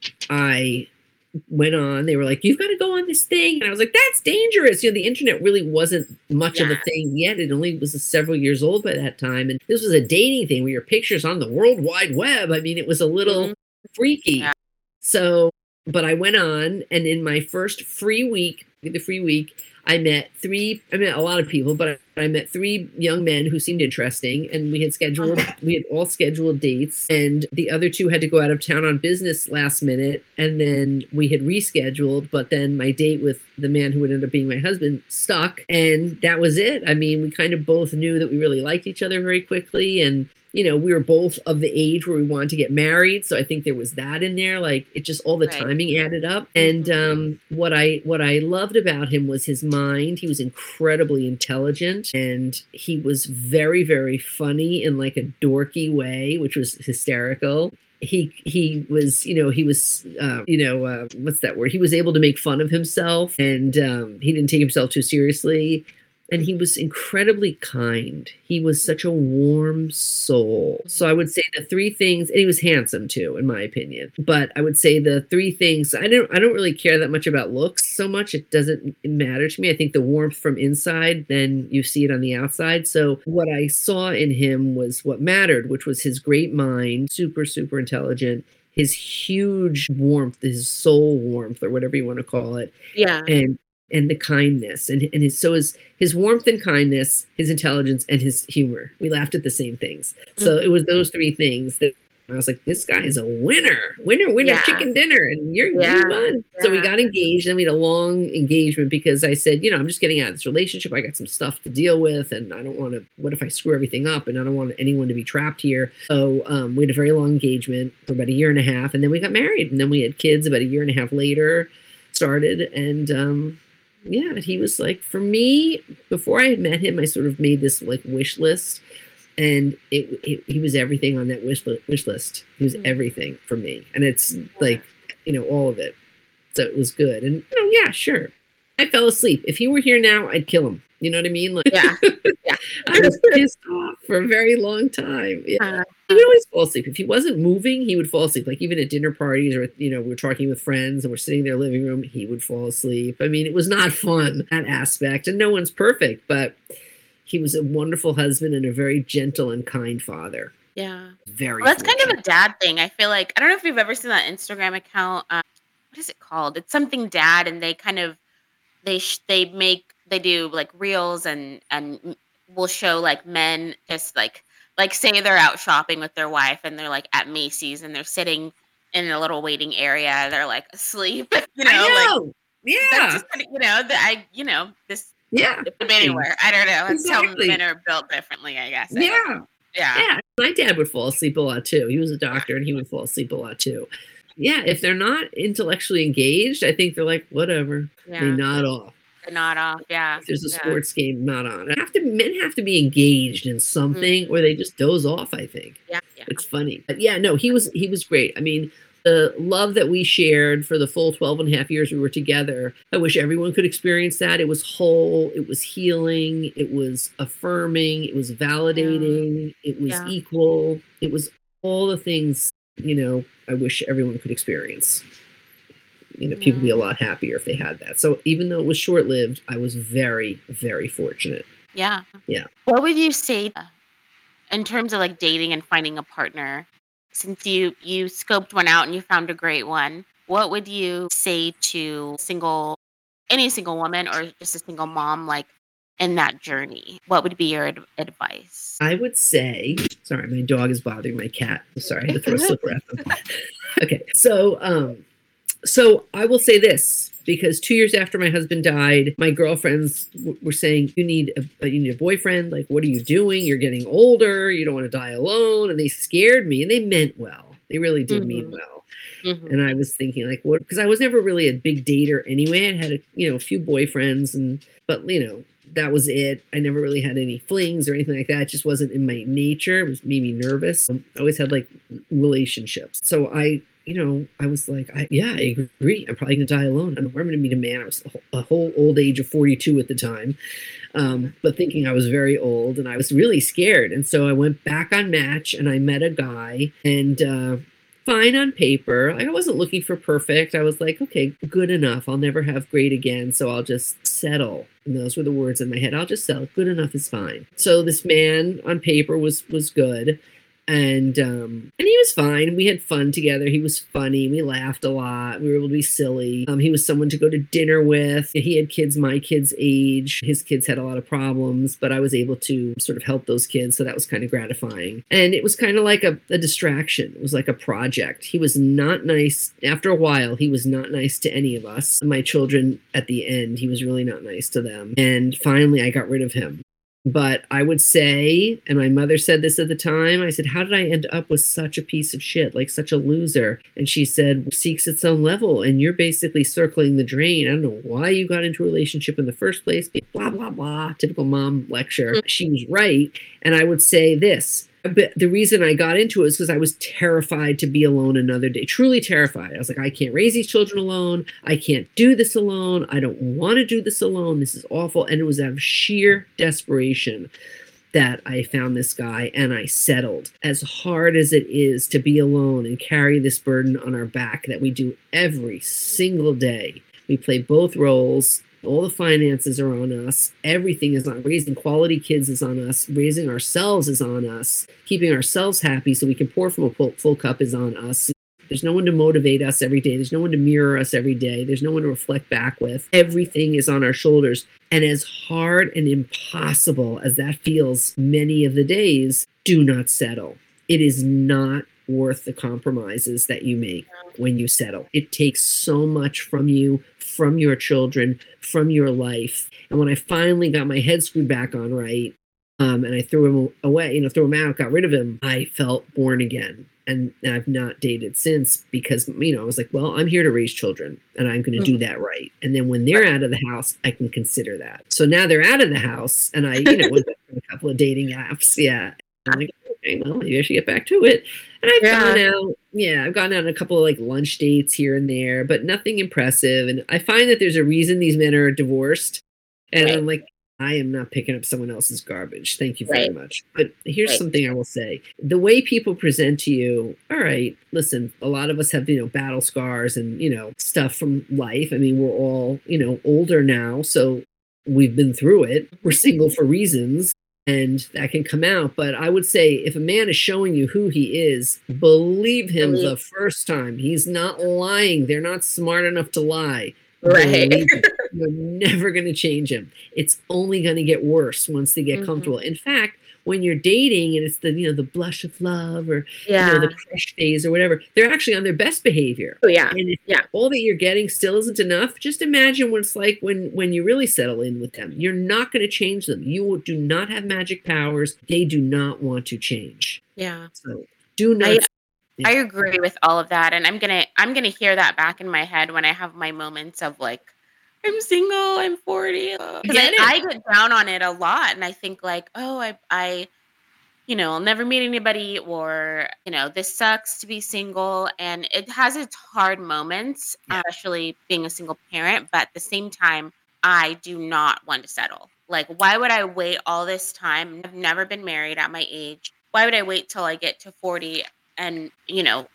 Speaker 2: I went on, they were like, "You've got to go on this thing," and I was like, "That's dangerous." You know, the internet really wasn't much of a
Speaker 1: Yeah.
Speaker 2: thing yet. It only was several years old by that time, and this was a dating thing where your pictures on the World Wide Web. I mean, it was a little
Speaker 1: Mhm.
Speaker 2: freaky.
Speaker 1: Yeah.
Speaker 2: So, but I went on, and in my first free week, the free week, I met three, I met a lot of people, but I, I met three young men who seemed interesting, and we had scheduled, we had all scheduled dates, and the other two had to go out of town on business last minute, and then we had rescheduled, but then my date with the man who would end up being my husband stuck, and that was it. I mean, we kind of both knew that we really liked each other very quickly, and you know, we were both of the age where we wanted to get married. So I think there was that in there. Like it just all the
Speaker 1: Right.
Speaker 2: timing added up. And
Speaker 1: Mhm.
Speaker 2: um, what I what I loved about him was his mind. He was incredibly intelligent, and he was very, very funny in like a dorky way, which was hysterical. He he was, you know, he was, uh, you know, uh, what's that word? He was able to make fun of himself, and um, he didn't take himself too seriously. And he was incredibly kind. He was such a warm soul. So I would say the three things, and he was handsome too, in my opinion. But I would say the three things, I don't I don't really care that much about looks so much. It doesn't matter to me. I think the warmth from inside, then you see it on the outside. So what I saw in him was what mattered, which was his great mind, super, super intelligent, his huge warmth, his soul warmth, or whatever you want to call it.
Speaker 1: Yeah.
Speaker 2: And and the kindness, and and his so his his warmth and kindness, his intelligence, and his humor. We laughed at the same things. So it was those three things that I was like, this guy is a winner, winner, winner,
Speaker 1: Yeah.
Speaker 2: chicken dinner, and you're
Speaker 1: Yeah.
Speaker 2: you won. So we
Speaker 1: Yeah.
Speaker 2: got engaged, and we had a long engagement because I said, you know, I'm just getting out of this relationship. I got some stuff to deal with, and I don't want to. What if I screw everything up? And I don't want anyone to be trapped here. So um, we had a very long engagement for about a year and a half, and then we got married, and then we had kids about a year and a half later. Started and. Um, Yeah, he was like, for me, before I had met him, I sort of made this like wish list, and it, it he was everything on that wish, li- wish list. He was
Speaker 1: Mhm.
Speaker 2: everything for me, and it's like, you know, all of it. So it was good, and you know, yeah, sure. I fell asleep. If he were here now, I'd kill him. You know what I mean? Like,
Speaker 1: Yeah. Yeah.
Speaker 2: I was pissed off for a very long time. Yeah.
Speaker 1: Uh,
Speaker 2: He would always fall asleep. If he wasn't moving, he would fall asleep. Like even at dinner parties or, you know, we're talking with friends and we're sitting in their living room, he would fall asleep. I mean, it was not fun, that aspect. And no one's perfect, but he was a wonderful husband and a very gentle and kind father.
Speaker 1: yeah.
Speaker 2: Very
Speaker 1: Well, that's kind of
Speaker 2: fortunate.
Speaker 1: a dad thing. I feel like I don't know if you've ever seen that Instagram account. Um, what is it called? It's something dad, and they kind of they sh- they make they do like reels and and m- will show like men just like like say they're out shopping with their wife and they're like at Macy's and they're sitting in a little waiting area. They're like asleep, you know,
Speaker 2: I
Speaker 1: like
Speaker 2: know.
Speaker 1: that's
Speaker 2: Yeah.
Speaker 1: just kinda- you know that I you know this
Speaker 2: Yeah.
Speaker 1: it could be anywhere. I don't know. That's
Speaker 2: Exactly.
Speaker 1: how men are built differently, I guess. I don't
Speaker 2: Yeah.
Speaker 1: know. Yeah.
Speaker 2: Yeah. My dad would fall asleep a lot too. He was a doctor and he would fall asleep a lot too. Yeah. If they're not intellectually engaged, I think they're like, whatever. They
Speaker 1: Yeah.
Speaker 2: nod off.
Speaker 1: They're not off. Yeah.
Speaker 2: If there's a
Speaker 1: Yeah.
Speaker 2: sports game not on. I have to men have to be engaged in something
Speaker 1: Mhm.
Speaker 2: or they just doze off, I think.
Speaker 1: Yeah. Yeah.
Speaker 2: It's funny. But yeah, no, he was he was great. I mean, the love that we shared for the full twelve and a half years we were together, I wish everyone could experience that. It was whole, it was healing, it was affirming, it was validating, it was
Speaker 1: Yeah.
Speaker 2: equal, it was all the things, you know, I wish everyone could experience. You know, people would be a lot happier if they had that. So even though it was short lived, I was very, very fortunate.
Speaker 1: Yeah.
Speaker 2: Yeah.
Speaker 1: What would you say uh, in terms of like dating and finding a partner? Since you you scoped one out and you found a great one, what would you say to single any single woman or just a single mom like in that journey? What would be your ad- advice?
Speaker 2: I would say, sorry, my dog is bothering my cat. I'm sorry, I had to throw a slipper at them. Okay, so um, so I will say this because two years after my husband died, my girlfriends w- were saying, "You need a you need a boyfriend. Like, what are you doing? You're getting older. You don't want to die alone." And they scared me, and they meant well. They really did mean
Speaker 1: Mhm.
Speaker 2: well.
Speaker 1: Mhm.
Speaker 2: And I was thinking, like, what? Because I was never really a big dater anyway. I had a you know a few boyfriends, and but you know that was it. I never really had any flings or anything like that. It just wasn't in my nature. It was made me nervous. Um, I always had like relationships. So I, you know, I was like, I, yeah, I agree. I'm probably gonna die alone. I don't know where I'm gonna meet a man. I was a whole, a whole old age of forty-two at the time, um, but thinking I was very old, and I was really scared. And so I went back on Match, and I met a guy, and. Uh, Fine on paper. Like, I wasn't looking for perfect. I was like, okay, good enough. I'll never have great again, so I'll just settle. And those were the words in my head. I'll just settle. Good enough is fine. So this man on paper was was good, and um, and he was fine. We had fun together. He was funny. We laughed a lot. We were able to be silly. Um, he was someone to go to dinner with. He had kids my kids' age. His kids had a lot of problems, but I was able to sort of help those kids. So that was kind of gratifying. And it was kind of like a, a distraction. It was like a project. He was not nice. After a while, he was not nice to any of us. My children at the end, he was really not nice to them. And finally, I got rid of him. But I would say, and my mother said this at the time, I said, how did I end up with such a piece of shit, like such a loser? And she said, seeks its own level, and you're basically circling the drain. I don't know why you got into a relationship in the first place, blah, blah, blah, typical mom lecture. She was right. And I would say this. But the reason I got into it is because I was terrified to be alone another day, truly terrified. I was like, I can't raise these children alone. I can't do this alone. I don't want to do this alone. This is awful. And it was out of sheer desperation that I found this guy and I settled. As hard as it is to be alone and carry this burden on our back that we do every single day, we play both roles. All the finances are on us. Everything is on. Raising quality kids is on us. Raising ourselves is on us. Keeping ourselves happy so we can pour from a full, full cup is on us. There's no one to motivate us every day. There's no one to mirror us every day. There's no one to reflect back with. Everything is on our shoulders. And as hard and impossible as that feels many of the days, do not settle. It is not worth the compromises that you make when you settle. It takes so much from you, from your children, from your life. And when I finally got my head screwed back on right, um, and I threw him away, you know, threw him out, got rid of him, I felt born again. And I've not dated since because, you know, I was like, well, I'm here to raise children and I'm going to do that right. And then when they're out of the house, I can consider that. So now they're out of the house and I, you know, went back to a couple of dating apps. Yeah. I'm like, okay, well, maybe I should get back to it. And I've yeah. gone out, yeah, I've gone out on a couple of like lunch dates here and there, but nothing impressive. And I find that there's a reason these men are divorced. And right. I'm like, I am not picking up someone else's garbage. Thank you very right. much. But here's right. something I will say. The way people present to you, all right, listen, a lot of us have, you know, battle scars and, you know, stuff from life. I mean, we're all, you know, older now. So we've been through it. We're single for reasons. And that can come out. But I would say if a man is showing you who he is, believe him believe. the first time. He's not lying. They're not smart enough to lie. Right. You're never going to change him. It's only going to get worse once they get mm-hmm. comfortable. In fact, when you're dating and it's the, you know, the blush of love or yeah. you know, the crush phase or whatever, they're actually on their best behavior.
Speaker 1: Oh yeah.
Speaker 2: And if
Speaker 1: yeah.
Speaker 2: all that you're getting still isn't enough, just imagine what it's like when, when you really settle in with them. You're not going to change them. You do not have magic powers. They do not want to change.
Speaker 1: Yeah.
Speaker 2: So do not.
Speaker 1: I, yeah. I agree with all of that. And I'm going to, I'm going to hear that back in my head when I have my moments of like, I'm single, I'm forty. Because I, I get down on it a lot. And I think like, oh, I, I, you know, I'll never meet anybody or, you know, this sucks to be single. And it has its hard moments, yeah. especially being a single parent. But at the same time, I do not want to settle. Like, why would I wait all this time? I've never been married at my age. Why would I wait till I get to forty and, you know,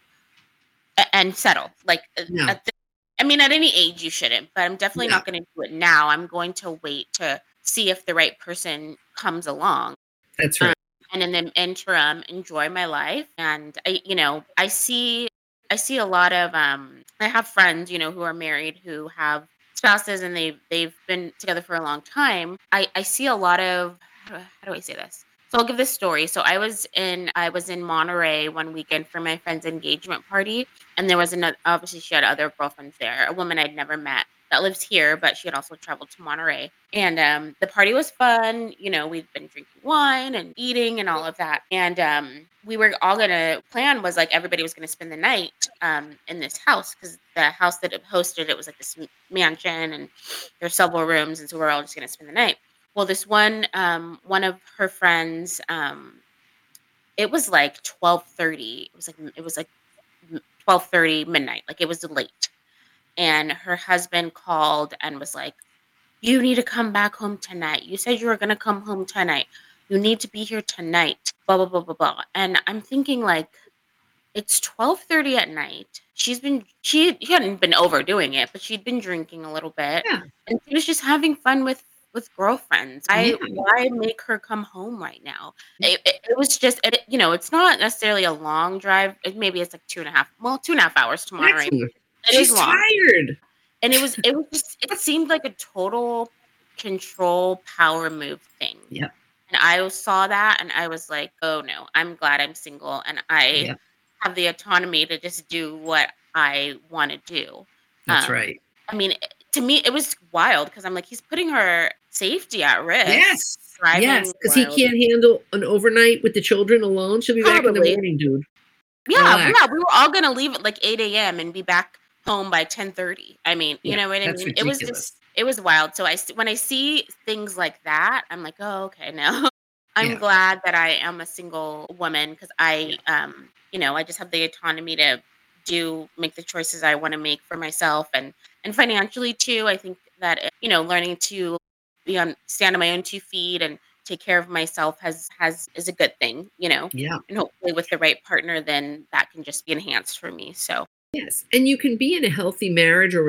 Speaker 1: and settle? Like, no. at the, I mean, at any age you shouldn't, but I'm definitely yeah. not going to do it now. I'm going to wait to see if the right person comes along.
Speaker 2: That's right. Um,
Speaker 1: and in the interim, enjoy my life. And I, you know, I see, I see a lot of, um, I have friends, you know, who are married, who have spouses and they've, they've been together for a long time. I, I see a lot of, how do, how do I say this? So I'll give this story. So I was in, I was in Monterey one weekend for my friend's engagement party. And there was another, obviously she had other girlfriends there, a woman I'd never met that lives here, but she had also traveled to Monterey. And um, the party was fun. You know, we'd been drinking wine and eating and all of that. And um, we were all going to, plan was like everybody was going to spend the night um, in this house because the house that it hosted, it was like this mansion and there's several rooms. And so we're all just going to spend the night. Well, this one, um, one of her friends, um, it was like twelve thirty. It was like, it was like twelve thirty midnight. Like it was late. And her husband called and was like, you need to come back home tonight. You said you were going to come home tonight. You need to be here tonight. Blah, blah, blah, blah, blah. And I'm thinking like, it's twelve thirty at night. She's been, she, she hadn't been overdoing it, but she'd been drinking a little bit. Yeah. And she was just having fun with with girlfriends. I yeah. Why make her come home right now? It, it, it was just, it, you know, it's not necessarily a long drive. It, maybe it's like two and a half, well, two and a half hours to Monterey.
Speaker 2: She's tired.
Speaker 1: And it was, it was just, it seemed like a total control power move thing.
Speaker 2: Yeah.
Speaker 1: And I saw that and I was like, oh no, I'm glad I'm single and I yeah. have the autonomy to just do what I want to do.
Speaker 2: That's um, right.
Speaker 1: I mean, to me, it was wild because I'm like, he's putting her safety at risk.
Speaker 2: Yes. Yes. Because he can't handle an overnight with the children alone. She'll be Probably. back in the morning, dude.
Speaker 1: Yeah. Relax. Yeah. We were all going to leave at like eight a.m. and be back home by ten thirty. I mean, yeah, you know what I mean? Ridiculous. It was just, it was wild. So I, when I see things like that, I'm like, oh, okay, no. I'm yeah. glad that I am a single woman because I, yeah. um, you know, I just have the autonomy to do, make the choices I want to make for myself and, and financially too. I think that, you know, learning to be on, stand on my own two feet and take care of myself has, has, is a good thing, you know?
Speaker 2: Yeah.
Speaker 1: And hopefully with the right partner, then that can just be enhanced for me. So.
Speaker 2: Yes. And you can be in a healthy marriage or relationship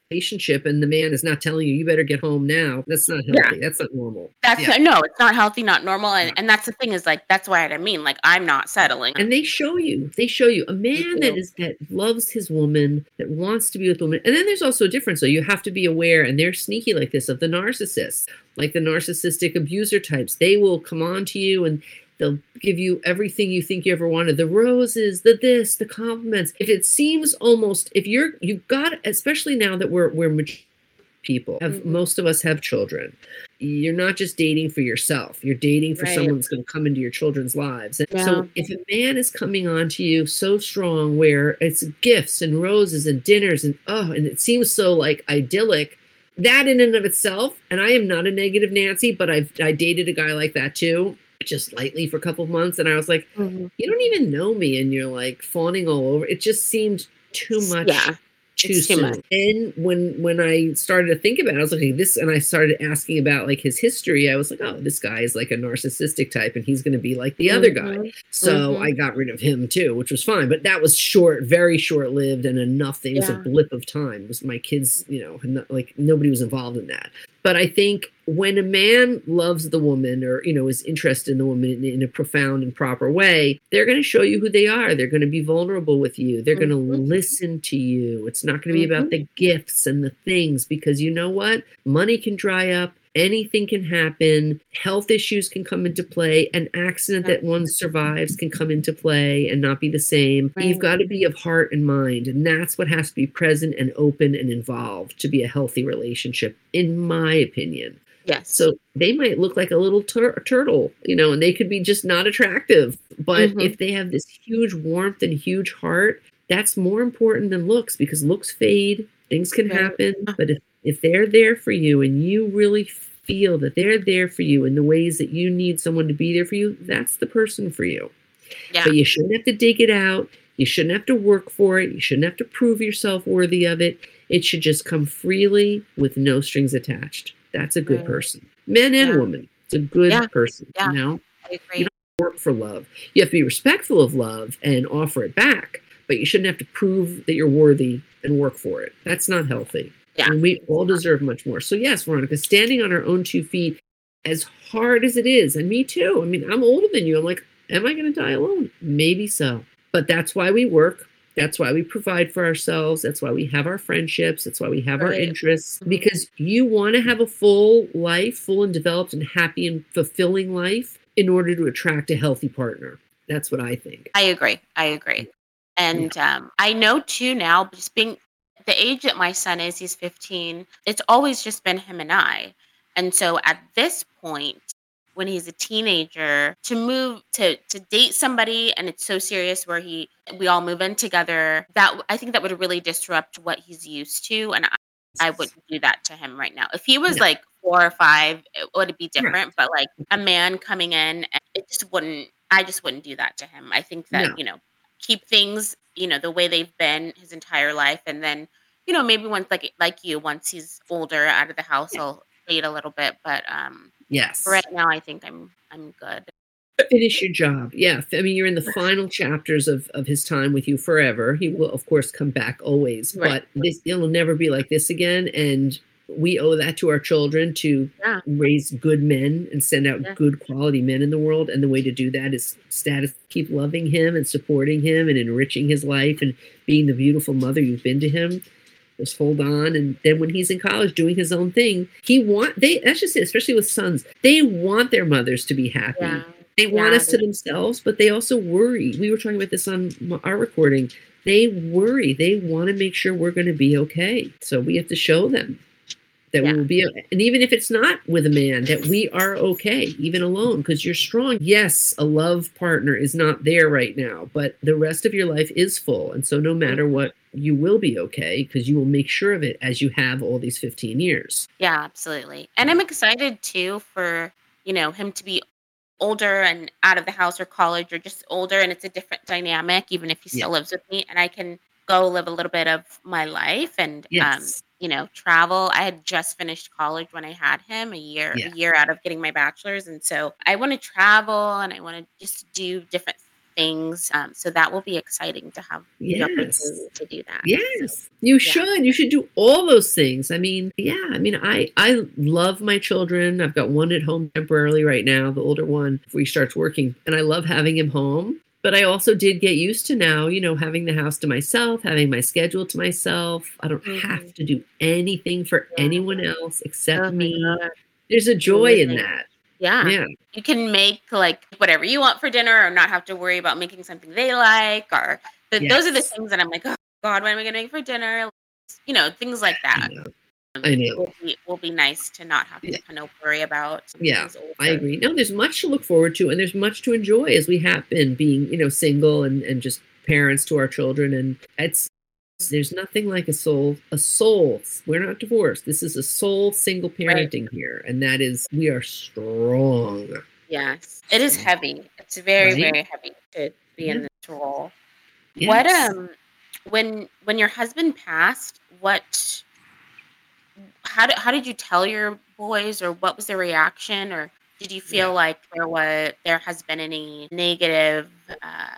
Speaker 2: relationship and the man is not telling you, you better get home now. That's not healthy. Yeah. That's not normal.
Speaker 1: That's
Speaker 2: yeah.
Speaker 1: no, it's not healthy, not normal. And, and that's the thing is like, that's why I mean, like, I'm not settling.
Speaker 2: And they show you, they show you a man that is, that loves his woman, that wants to be with women. And then there's also a difference. So you have to be aware, and they're sneaky like this, of the narcissists, like the narcissistic abuser types. They will come on to you and they'll give you everything you think you ever wanted. The roses, the this, the compliments. If it seems almost, if you're, you've got, especially now that we're, we're mature people, have, mm-hmm. most of us have children. You're not just dating for yourself. You're dating for right. someone that's going to come into your children's lives. And yeah. so if a man is coming on to you so strong, where it's gifts and roses and dinners and, oh, and it seems so like idyllic, that in and of itself, and I am not a negative Nancy, but I've, I dated a guy like that too, just lightly for a couple of months. And I was like, mm-hmm. you don't even know me. And you're like fawning all over. It just seemed too much.
Speaker 1: Yeah.
Speaker 2: Too, too soon. Much. And when when I started to think about it, I was like, this, and I started asking about like his history. I was like, oh, this guy is like a narcissistic type, and he's going to be like the mm-hmm. other guy. So mm-hmm. I got rid of him too, which was fine. But that was short, very short lived, and a nothing. It was yeah. a blip of time. It was my kids, you know, not, like nobody was involved in that. But I think when a man loves the woman, or, you know, is interested in the woman in, in a profound and proper way, they're going to show you who they are. They're going to be vulnerable with you. They're mm-hmm. going to listen to you. It's not going to be mm-hmm. about the gifts and the things, because you know what? Money can dry up. Anything can happen. Health issues can come into play. An accident that one survives can come into play and not be the same. Right. You've got to be of heart and mind. And that's what has to be present and open and involved to be a healthy relationship, in my opinion.
Speaker 1: Yes.
Speaker 2: So they might look like a little tur- turtle, you know, and they could be just not attractive. But mm-hmm. if they have this huge warmth and huge heart, that's more important than looks, because looks fade. Things can right. happen. But if, if they're there for you and you really feel that they're there for you in the ways that you need someone to be there for you, that's the person for you. Yeah. But you shouldn't have to dig it out. You shouldn't have to work for it. You shouldn't have to prove yourself worthy of it. It should just come freely with no strings attached. That's a good right. person. Men and yeah. women. It's a good yeah. person.
Speaker 1: Yeah.
Speaker 2: You know?
Speaker 1: I agree.
Speaker 2: You don't work for love. You have to be respectful of love and offer it back, but you shouldn't have to prove that you're worthy and work for it. That's not healthy. Yeah. And we all deserve much more. So yes, Veronica, standing on our own two feet, as hard as it is, and me too. I mean, I'm older than you. I'm like, am I going to die alone? Maybe so. But that's why we work. That's why we provide for ourselves. That's why we have our friendships. That's why we have right. our interests. Mm-hmm. Because you want to have a full life, full and developed and happy and fulfilling life in order to attract a healthy partner. That's what I think.
Speaker 1: I agree. I agree. And yeah. um, I know too now, just being the age that my son is, he's fifteen, it's always just been him and I. And so at this point, when he's a teenager, to move to to date somebody and it's so serious where he we all move in together, that I think that would really disrupt what he's used to, and I, I wouldn't do that to him right now. If he was no. like four or five, it would be different. Right. But like a man coming in, it just wouldn't. I just wouldn't do that to him. I think that no. you know, keep things you know the way they've been his entire life, and then you know maybe once like like you once he's older out of the house, yeah. I'll date a little bit, but um.
Speaker 2: Yes.
Speaker 1: For right now, I think I'm I'm good.
Speaker 2: Finish your job. Yeah. I mean, you're in the final chapters of, of his time with you forever. He will, of course, come back always. Right. But this it'll never be like this again. And we owe that to our children to yeah. raise good men and send out yeah. good quality men in the world. And the way to do that is status, keep loving him and supporting him and enriching his life and being the beautiful mother you've been to him. Just hold on, and then when he's in college doing his own thing, he want they that's just it, especially with sons, they want their mothers to be happy. Yeah. They want yeah, us to themselves, but they also worry. We were talking about this on our recording. They worry. They want to make sure we're going to be okay. So we have to show them that yeah. we will be, and even if it's not with a man, that we are okay, even alone, because you're strong. Yes, a love partner is not there right now, but the rest of your life is full. And so no matter what, you will be okay, because you will make sure of it as you have all these fifteen years.
Speaker 1: Yeah, absolutely. And I'm excited too for, you know, him to be older and out of the house or college or just older. And it's a different dynamic, even if he still yeah. lives with me, and I can go live a little bit of my life and, yes. um, you know, travel. I had just finished college when I had him, a year, yeah. a year out of getting my bachelor's. And so I want to travel and I want to just do different things. Um, so that will be exciting to have the
Speaker 2: Yes.
Speaker 1: opportunity to do that.
Speaker 2: Yes.
Speaker 1: So,
Speaker 2: You
Speaker 1: yeah.
Speaker 2: should. You should do all those things. I mean, yeah, I mean, I I love my children. I've got one at home temporarily right now, the older one, before he starts working, and I love having him home. But I also did get used to now, you know, having the house to myself, having my schedule to myself. I don't
Speaker 1: Mhm.
Speaker 2: have to do anything for
Speaker 1: Yeah.
Speaker 2: anyone else except
Speaker 1: Oh my
Speaker 2: me.
Speaker 1: God.
Speaker 2: There's a joy in
Speaker 1: Amazing.
Speaker 2: that.
Speaker 1: Yeah.
Speaker 2: Yeah.
Speaker 1: You can make like whatever you want for dinner or not have to worry about making something they like or th- those are the
Speaker 2: Yes.
Speaker 1: things that I'm like, oh God, what am I gonna make for dinner? You know, things like
Speaker 2: I
Speaker 1: that.
Speaker 2: know.
Speaker 1: Um,
Speaker 2: I know.
Speaker 1: will be will be nice to not have
Speaker 2: Yeah.
Speaker 1: to kind of worry about
Speaker 2: Yeah,
Speaker 1: things
Speaker 2: I
Speaker 1: older.
Speaker 2: agree. No, there's much to look forward to, and there's much to enjoy as we have been being, you know, single and and just parents to our children. And it's there's nothing like a soul, a soul. We're not divorced. This is a soul single
Speaker 1: Right.
Speaker 2: parenting here, and that is we are strong,
Speaker 1: Yes. It is
Speaker 2: strong,
Speaker 1: heavy. It's very,
Speaker 2: right?
Speaker 1: very heavy to be in
Speaker 2: Yeah.
Speaker 1: this role. What
Speaker 2: Yes.
Speaker 1: um when when your husband passed, what how did how did you tell your boys or what was their reaction or did you feel
Speaker 2: Yeah.
Speaker 1: like there was there has been any negative uh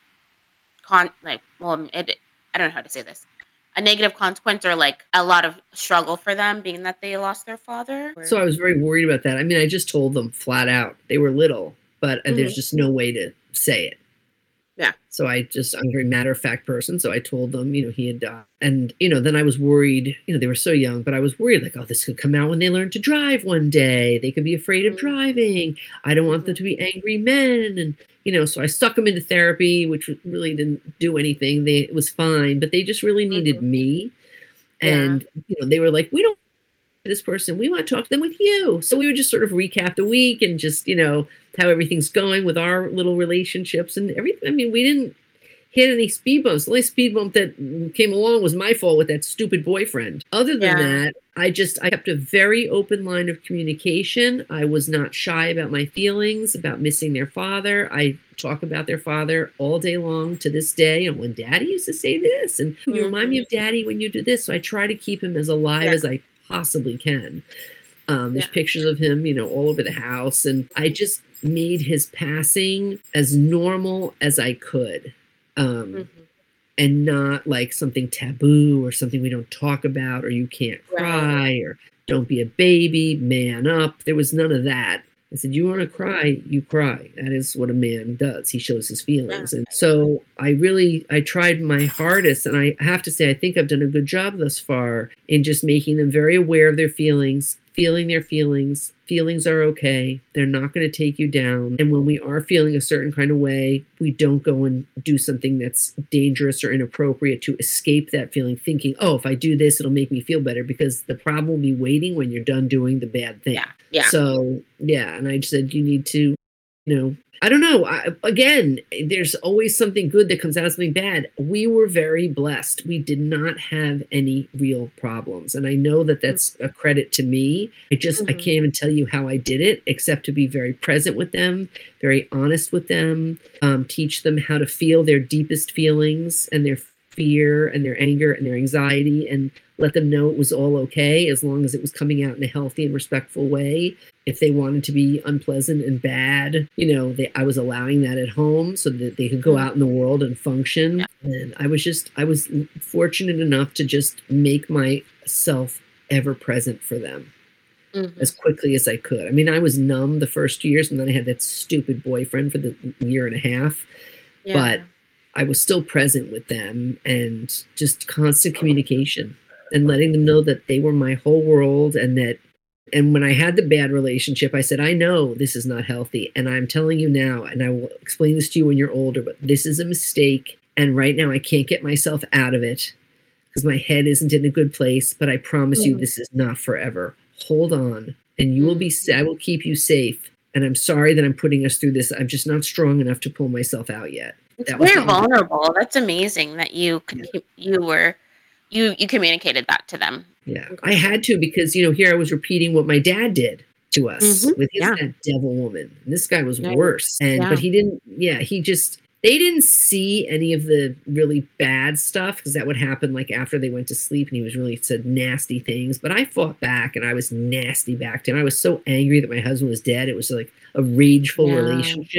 Speaker 1: con like well it, I don't know how to say this. A negative consequence or like a lot of struggle for them being that they lost their father?
Speaker 2: So
Speaker 1: Or,
Speaker 2: I was very worried about that. I mean, I just told them flat out. They were little, but uh, there's
Speaker 1: Mhm.
Speaker 2: just no way to say it.
Speaker 1: Yeah.
Speaker 2: So I just, I'm a very matter of fact person. So I told them, you know, he had died. And, you know, then I was worried, you know, they were so young, but I was worried like, oh, this could come out when they learn to drive one day. They could be afraid of
Speaker 1: Mhm.
Speaker 2: driving. I don't want them
Speaker 1: Mhm.
Speaker 2: to be angry men. And, you know, so I stuck them into therapy, which really didn't do anything. They, it was fine, but they just really needed
Speaker 1: Mhm.
Speaker 2: me.
Speaker 1: Yeah.
Speaker 2: And, you know, they were like, we don't this person. We want to talk to them with you. So we would just sort of recap the week and just, you know, how everything's going with our little relationships and everything. I mean, we didn't hit any speed bumps. The only speed bump that came along was my fault with that stupid boyfriend. Other than
Speaker 1: Yeah.
Speaker 2: that, I just, I kept a very open line of communication. I was not shy about my feelings, about missing their father. I talk about their father all day long to this day. And when daddy used to say this, and you remind me
Speaker 1: Mhm.
Speaker 2: of daddy when you do this. So I try to keep him as alive
Speaker 1: Yeah.
Speaker 2: as I possibly can. Um, there's
Speaker 1: Yeah.
Speaker 2: pictures of him, you know, all over the house. And I just made his passing as normal as I could. Um,
Speaker 1: Mhm.
Speaker 2: and not like something taboo or something we don't talk about or you can't
Speaker 1: Right.
Speaker 2: cry or don't be a baby, man up. There was none of that. I said, you want to
Speaker 1: Mhm.
Speaker 2: cry, you cry. That is what a man does. He shows his
Speaker 1: Yeah.
Speaker 2: feelings. And so I really, I tried my hardest. And I have to say, I think I've done a good job thus far in just making them very aware of their feelings, feeling their feelings. Feelings are okay. They're not going to take you down. And when we are feeling a certain kind of way, we don't go and do something that's dangerous or inappropriate to escape that feeling, thinking, oh, if I do this, it'll make me feel better, because the problem will be waiting when you're done doing the bad thing.
Speaker 1: Yeah. Yeah.
Speaker 2: So, yeah. And I said, you need to, you know, I don't know. I, again, there's always something good that comes out of something bad. We were very blessed. We did not have any real problems. And I know that that's a credit to me. I just, I
Speaker 1: Mhm.
Speaker 2: can't even tell you how I did it, except to be very present with them, very honest with them, um, teach them how to feel their deepest feelings and their fear and their anger and their anxiety, and let them know it was all okay as long as it was coming out in a healthy and respectful way. If they wanted to be unpleasant and bad, you know, they, I was allowing that at home so that they could go out in the world and function.
Speaker 1: Yeah.
Speaker 2: And I was just, I was fortunate enough to just make myself ever present for them
Speaker 1: Mhm.
Speaker 2: as quickly as I could. I mean, I was numb the first years, and then I had that stupid boyfriend for the year and a half.
Speaker 1: Yeah.
Speaker 2: But I was still present with them, and just constant communication and letting them know that they were my whole world. And that, and when I had the bad relationship, I said, I know this is not healthy, and I'm telling you now, and I will explain this to you when you're older, but this is a mistake. And right now I can't get myself out of it because my head isn't in a good place, but I promise you
Speaker 1: Mhm.
Speaker 2: this is not forever. Hold on, and you will be,
Speaker 1: Mhm.
Speaker 2: I will keep you safe. And I'm sorry that I'm putting us through this. I'm just not strong enough to pull myself out yet.
Speaker 1: It's
Speaker 2: That was
Speaker 1: very
Speaker 2: the end of it.
Speaker 1: vulnerable. That's amazing that you could
Speaker 2: Yeah.
Speaker 1: keep, you were you you communicated that to them.
Speaker 2: Yeah, I had to, because, you know, here I was repeating what my dad did to us
Speaker 1: Mhm.
Speaker 2: with his
Speaker 1: Yeah.
Speaker 2: that devil woman. And this guy was
Speaker 1: Right.
Speaker 2: worse. And
Speaker 1: Yeah.
Speaker 2: but he didn't, yeah, he just, they didn't see any of the really bad stuff, because that would happen like after they went to sleep, and he was really said nasty things. But I fought back, and I was nasty back to him. I was so angry that my husband was dead. It was like a rageful
Speaker 1: Yeah.
Speaker 2: relationship.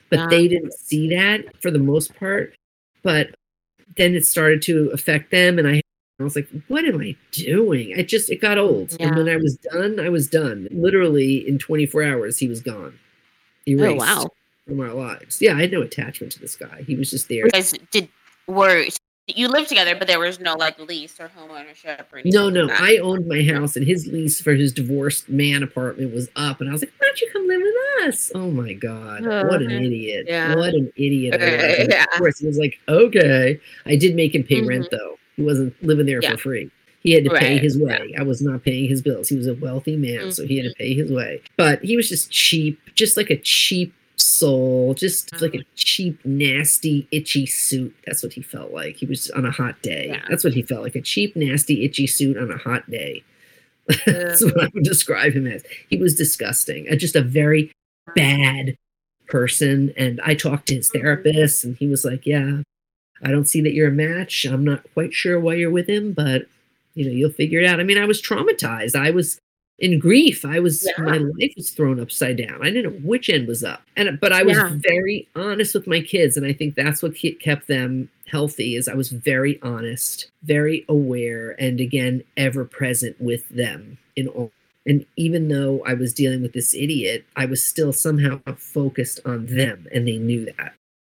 Speaker 2: but
Speaker 1: Yeah.
Speaker 2: they didn't see that for the most part. But then it started to affect them, and I, I was like, what am I doing? I just, it got old.
Speaker 1: Yeah.
Speaker 2: And when I was done, I was done. Literally in twenty-four hours, he was gone, erased
Speaker 1: Oh, wow.
Speaker 2: from our lives. Yeah, I had no attachment to this guy. He was just there.
Speaker 1: You guys did were you lived together, but there was no like lease or home ownership or anything
Speaker 2: No,
Speaker 1: like
Speaker 2: no,
Speaker 1: that?
Speaker 2: I owned my house, and his lease for his divorced man apartment was up, and I was like, why don't you come live with us? Oh my God, what an idiot.
Speaker 1: Yeah.
Speaker 2: What an idiot I was. And
Speaker 1: Yeah.
Speaker 2: of course, he was like, okay. I did make him pay
Speaker 1: Mhm.
Speaker 2: rent, though. He wasn't living there
Speaker 1: Yeah.
Speaker 2: for free. He had to pay
Speaker 1: Right,
Speaker 2: his
Speaker 1: yeah.
Speaker 2: way. I was not paying his bills. He was a wealthy man, so he had
Speaker 1: Mhm.
Speaker 2: to pay his way. But he was just cheap, just like a cheap soul, just like a cheap, nasty, itchy suit. That's what he felt like. He was on a hot day.
Speaker 1: Yeah.
Speaker 2: That's what he felt like, a cheap, nasty, itchy suit on a hot day. That's what I would describe him as. He was disgusting. Uh, Just a very bad person. And I talked to his therapist, and he was like, yeah, I don't see that you're a match. I'm not quite sure why you're with him, but you know, you'll figure it out. I mean, I was traumatized. I was in grief. I was,
Speaker 1: Yeah.
Speaker 2: my life was thrown upside down. I didn't know which end was up. And but I was
Speaker 1: Yeah.
Speaker 2: very honest with my kids, and I think that's what ke- kept them healthy. Is I was very honest, very aware, and again, ever present with them in all. And even though I was dealing with this idiot, I was still somehow focused on them, and they knew that.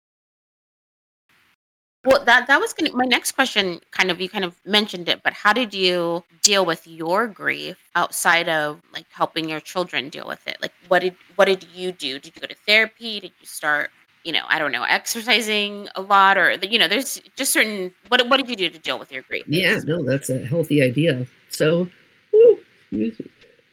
Speaker 1: Well, that that was gonna my next question, kind of you kind of mentioned it, but how did you deal with your grief outside of, like, helping your children deal with it? Like, what did what did you do? Did you go to therapy? Did you start, you know, I don't know, exercising a lot? Or, the you know, there's just certain what what did you do to deal with your grief?
Speaker 2: Yeah,
Speaker 1: Is
Speaker 2: no, that's a healthy idea. So, woo, music.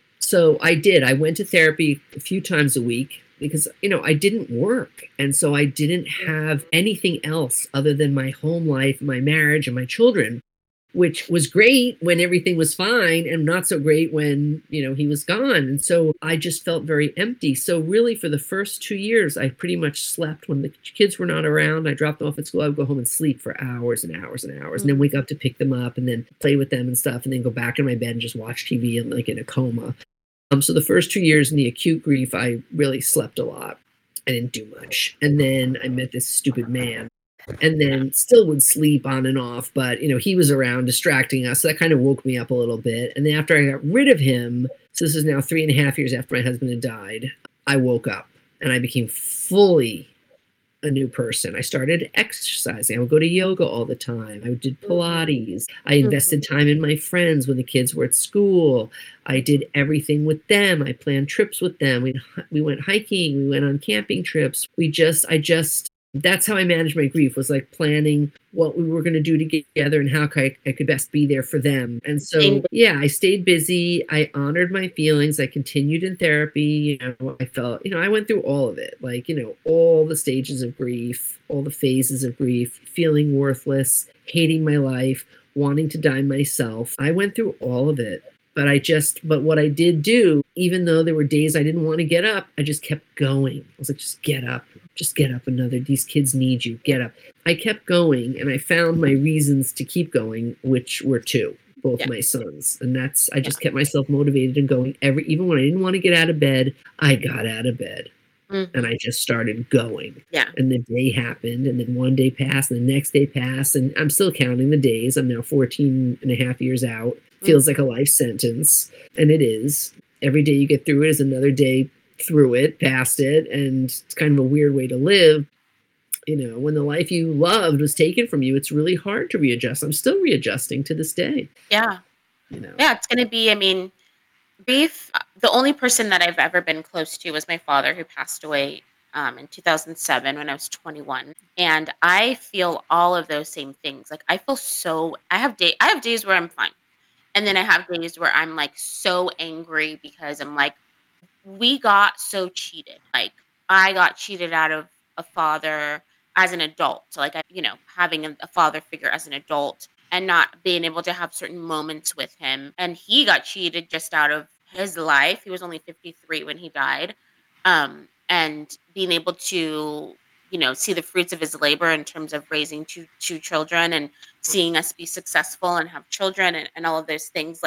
Speaker 2: So I did. I went to therapy a few times a week because, you know, I didn't work. And so I didn't have anything else other than my home life, my marriage, and my children, which was great when everything was fine and not so great when, you know, he was gone. And so I just felt very empty. So really for the first two years, I pretty much slept when the kids were not around. I dropped them off at school. I would go home and sleep for hours and hours and hours, and then wake up to pick them up and then play with them and stuff, and then go back in my bed and just watch T V and like in a coma. Um, so the first two years in the acute grief, I really slept a lot. I didn't do much. And then I met this stupid man, and then still would sleep on and off, but you know, he was around distracting us. So that kind of woke me up a little bit. And then after I got rid of him, so this is now three and a half years after my husband had died, I woke up and I became fully a new person. I started exercising. I would go to yoga all the time. I did Pilates. I invested time in my friends when the kids were at school. I did everything with them. I planned trips with them. We we went hiking. We went on camping trips. We just, I just, that's how I managed my grief, was like planning what we were going to do together and how I, I could best be there for them. And so, yeah, I stayed busy. I honored my feelings. I continued in therapy. You know, I felt, you know, I went through all of it, like, you know, all the stages of grief, all the phases of grief, feeling worthless, hating my life, wanting to die myself. I went through all of it. But I just, but what I did do, even though there were days I didn't want to get up, I just kept going. I was like, just get up, just get up another, these kids need you, get up. I kept going, and I found my reasons to keep going, which were two, both
Speaker 1: Yeah.
Speaker 2: my sons. And that's, I just kept myself motivated and going every, even when I didn't want to get out of bed, I got out of bed.
Speaker 1: Mhm.
Speaker 2: And I just started going.
Speaker 1: Yeah.
Speaker 2: And the day happened, and then one day passed, and the next day passed, and I'm still counting the days. I'm now fourteen and a half years out. Feels like a life sentence, and it is. Every day you get through it is another day through it, past it, and it's kind of a weird way to live. You know, when the life you loved was taken from you, it's really hard to readjust. I'm still readjusting to this day.
Speaker 1: Yeah.
Speaker 2: You know.
Speaker 1: Yeah, it's gonna be, I mean, grief, uh, the only person that I've ever been close to was my father, who passed away um, in two thousand seven when I was twenty-one. And I feel all of those same things. Like, I feel so, I have day, I have days where I'm fine. And then I have days where I'm like so angry because I'm like, we got so cheated. Like, I got cheated out of a father as an adult. So, like, I, you know, having a, a father figure as an adult and not being able to have certain moments with him. And he got cheated just out of his life. He was only fifty-three when he died. Um, and being able to, you know, see the fruits of his labor in terms of raising two two children and seeing us be successful and have children and, and all of those things. Like,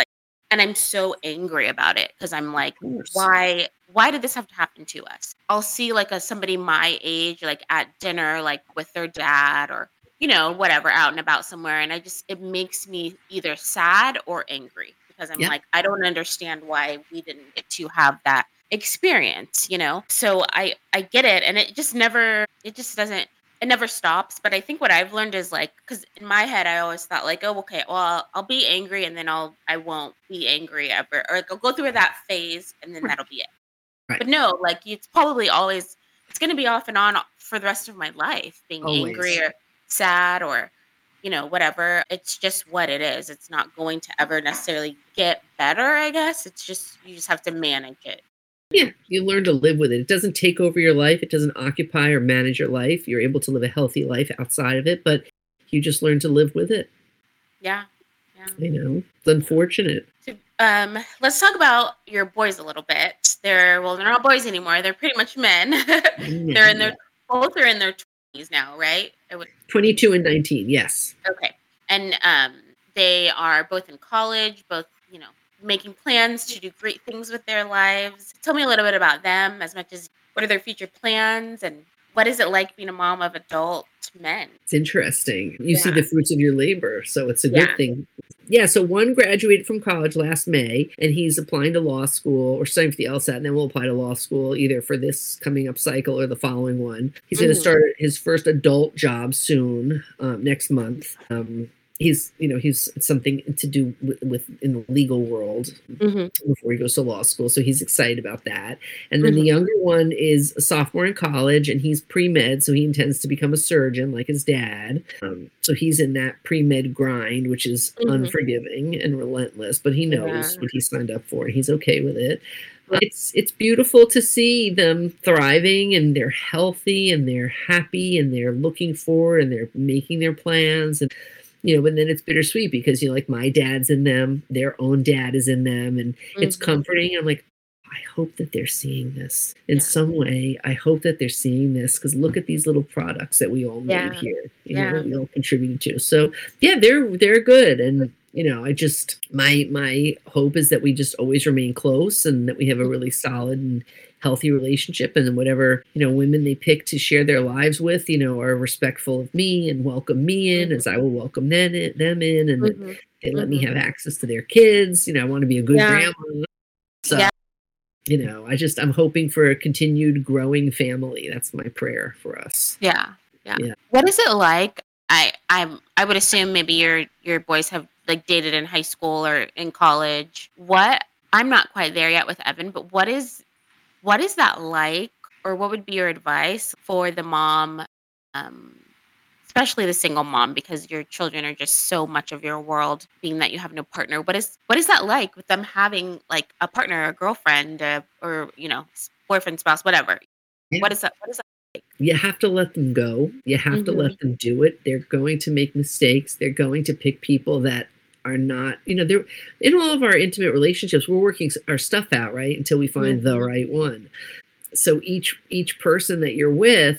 Speaker 1: and I'm so angry about it because I'm like,
Speaker 2: Of course.
Speaker 1: why why did this have to happen to us? I'll see like a somebody my age like at dinner like with their dad or you know whatever out and about somewhere, and I just it makes me either sad or angry because I'm
Speaker 2: Yeah.
Speaker 1: like I don't understand why we didn't get to have that experience, you know? So I I get it, and it just never it just doesn't it never stops. But I think what I've learned is like, because in my head, I always thought like, oh, okay, well, I'll, I'll be angry and then I'll, I won't be angry ever. Or like, I'll go through that phase and then
Speaker 2: Right.
Speaker 1: that'll be it.
Speaker 2: Right.
Speaker 1: But no, like it's probably always, it's going to be off and on for the rest of my life, being angry
Speaker 2: Always.
Speaker 1: or sad or, you know, whatever. It's just what it is. It's not going to ever necessarily get better, I guess. It's just, you just have to manage it.
Speaker 2: Yeah, you learn to live with it. It doesn't take over your life. It doesn't occupy or manage your life. You're able to live a healthy life outside of it, but you just learn to live with it.
Speaker 1: Yeah. Yeah.
Speaker 2: You know, it's unfortunate.
Speaker 1: So, um, let's talk about your boys a little bit. They're well, they're not boys anymore. They're pretty much men. They're in their both are in their twenties now, right? I would,
Speaker 2: twenty-two and nineteen, yes.
Speaker 1: okay, and um, they are both in college, both you know making plans to do great things with their lives. Tell me a little bit about them, as much as what are their future plans and what is it like being a mom of adult men?
Speaker 2: It's interesting. You
Speaker 1: Yeah.
Speaker 2: see the fruits of your labor, so it's a
Speaker 1: Yeah.
Speaker 2: good thing. Yeah, so one graduated from college last May, and he's applying to law school or studying for the LSAT, and then we'll apply to law school either for this coming up cycle or the following one. He's going to
Speaker 1: Mhm.
Speaker 2: start his first adult job soon, um, next month. Um, he's, you know, he's something to do with, with in the legal world
Speaker 1: Mhm.
Speaker 2: before he goes to law school, so he's excited about that. And then
Speaker 1: Mhm.
Speaker 2: the younger one is a sophomore in college, and he's pre-med, so he intends to become a surgeon like his dad. Um, so he's in that pre-med grind, which is
Speaker 1: Mhm.
Speaker 2: unforgiving and relentless, but he knows
Speaker 1: Yeah.
Speaker 2: what he signed up for, and he's okay with it.
Speaker 1: Yeah.
Speaker 2: It's it's beautiful to see them thriving, and they're healthy, and they're happy, and they're looking forward, and they're making their plans, and you know, and then it's bittersweet because, you know, like my dad's in them, their own dad is in them, and it's
Speaker 1: Mhm.
Speaker 2: comforting. I'm like, I hope that they're seeing this in
Speaker 1: Yeah.
Speaker 2: some way. I hope that they're seeing this because look at these little products that we all made
Speaker 1: Yeah.
Speaker 2: here. You
Speaker 1: Yeah.
Speaker 2: know, we all contributed to. So yeah, they're they're good. And you know, I just my my hope is that we just always remain close and that we have a really solid and healthy relationship, and then whatever, you know, women they pick to share their lives with, you know, are respectful of me and welcome me in
Speaker 1: Mhm.
Speaker 2: as I will welcome them in, them in and that
Speaker 1: Mhm.
Speaker 2: they let me
Speaker 1: Mhm.
Speaker 2: have access to their kids. You know, I want to be a good
Speaker 1: Yeah.
Speaker 2: grandma. So,
Speaker 1: Yeah.
Speaker 2: you know, I just I'm hoping for a continued growing family. That's my prayer for us.
Speaker 1: Yeah. Yeah.
Speaker 2: Yeah.
Speaker 1: What is it like? I I'm I would assume maybe your your boys have like dated in high school or in college. What I'm not quite there yet with Evan, but what is what is that like, or what would be your advice for the mom, um, especially the single mom, because your children are just so much of your world, being that you have no partner. What is what is that like with them having like a partner, a girlfriend, uh, or you know, s- boyfriend, spouse, whatever?
Speaker 2: Yeah.
Speaker 1: What is that? What is that like?
Speaker 2: You have to let them go. You have to
Speaker 1: Mhm.
Speaker 2: let them do it. They're going to make mistakes. They're going to pick people that are not, you know, they're in all of our intimate relationships, we're working s- our stuff out, right? Until we find the
Speaker 1: Mhm.
Speaker 2: right one. So each each person that you're with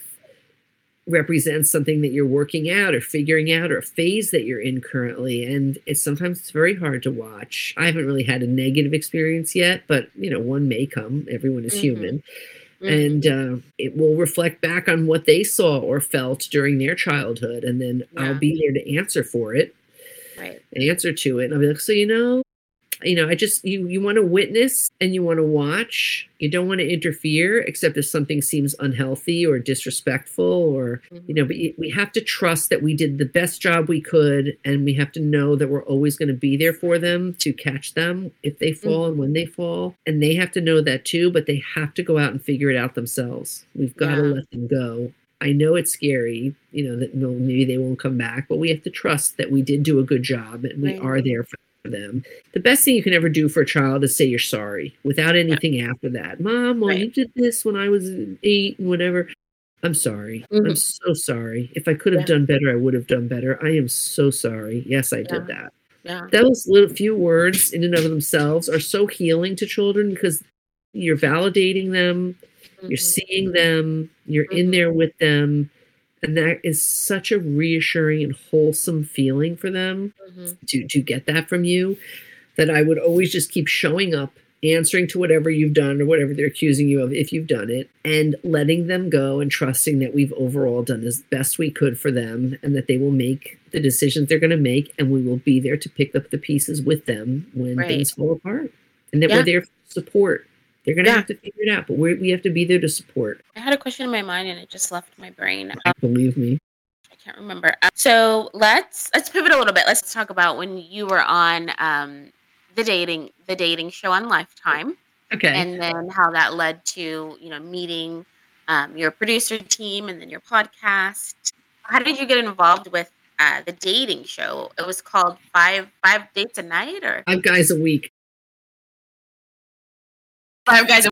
Speaker 2: represents something that you're working out or figuring out or a phase that you're in currently, and it's sometimes it's very hard to watch. I haven't really had a negative experience yet, but you know, one may come. Everyone is
Speaker 1: Mhm.
Speaker 2: human.
Speaker 1: Mhm.
Speaker 2: And uh, it will reflect back on what they saw or felt during their childhood, and then I'll
Speaker 1: Yeah.
Speaker 2: be there to answer for it,
Speaker 1: Right.
Speaker 2: answer to it, and I'll be like, so you know, you know, I just you you want to witness and you want to watch. You don't want to interfere, except if something seems unhealthy or disrespectful, or you
Speaker 1: Mhm.
Speaker 2: know. But you, we have to trust that we did the best job we could, and we have to know that we're always going to be there for them to catch them if they fall and
Speaker 1: Mhm.
Speaker 2: when they fall. And they have to know that too. But they have to go out and figure it out themselves. We've got to
Speaker 1: Yeah.
Speaker 2: let them go. I know it's scary, you know, that no, maybe they won't come back, but we have to trust that we did do a good job and we
Speaker 1: Right.
Speaker 2: are there for them. The best thing you can ever do for a child is say you're sorry without anything after that. Mom, well,
Speaker 1: Right.
Speaker 2: you did this when I was eight and whatever. I'm sorry. I'm
Speaker 1: Mhm.
Speaker 2: so sorry. If I could have
Speaker 1: Yeah.
Speaker 2: done better, I would have done better. I am so sorry. Yes, I
Speaker 1: Yeah.
Speaker 2: did that.
Speaker 1: Yeah.
Speaker 2: Those little few words in and of themselves are so healing to children because you're validating them, you're
Speaker 1: Mhm.
Speaker 2: seeing them, you're in
Speaker 1: Mhm.
Speaker 2: there with them. And that is such a reassuring and wholesome feeling for them
Speaker 1: Mhm.
Speaker 2: to to get that from you. that I would always just keep showing up, answering to whatever you've done or whatever they're accusing you of, if you've done it, and letting them go and trusting that we've overall done as best we could for them and that they will make the decisions they're going to make, and we will be there to pick up the pieces with them when
Speaker 1: Right.
Speaker 2: things fall apart, and that
Speaker 1: Yeah.
Speaker 2: we're there for support. They're going to
Speaker 1: Yeah.
Speaker 2: have to figure it out, but we we have to be there to support.
Speaker 1: I had a question in my mind and it just left my brain. Um,
Speaker 2: Believe me.
Speaker 1: I can't remember. Um, so let's let's pivot a little bit. Let's talk about when you were on um, the dating the dating show on Lifetime,
Speaker 2: Okay.
Speaker 1: and then how that led to you know meeting um, your producer team and then your podcast. How did you get involved with uh, the dating show? It was called Five Five Dates a Night, or
Speaker 2: Five guys a week.
Speaker 1: Five Guys.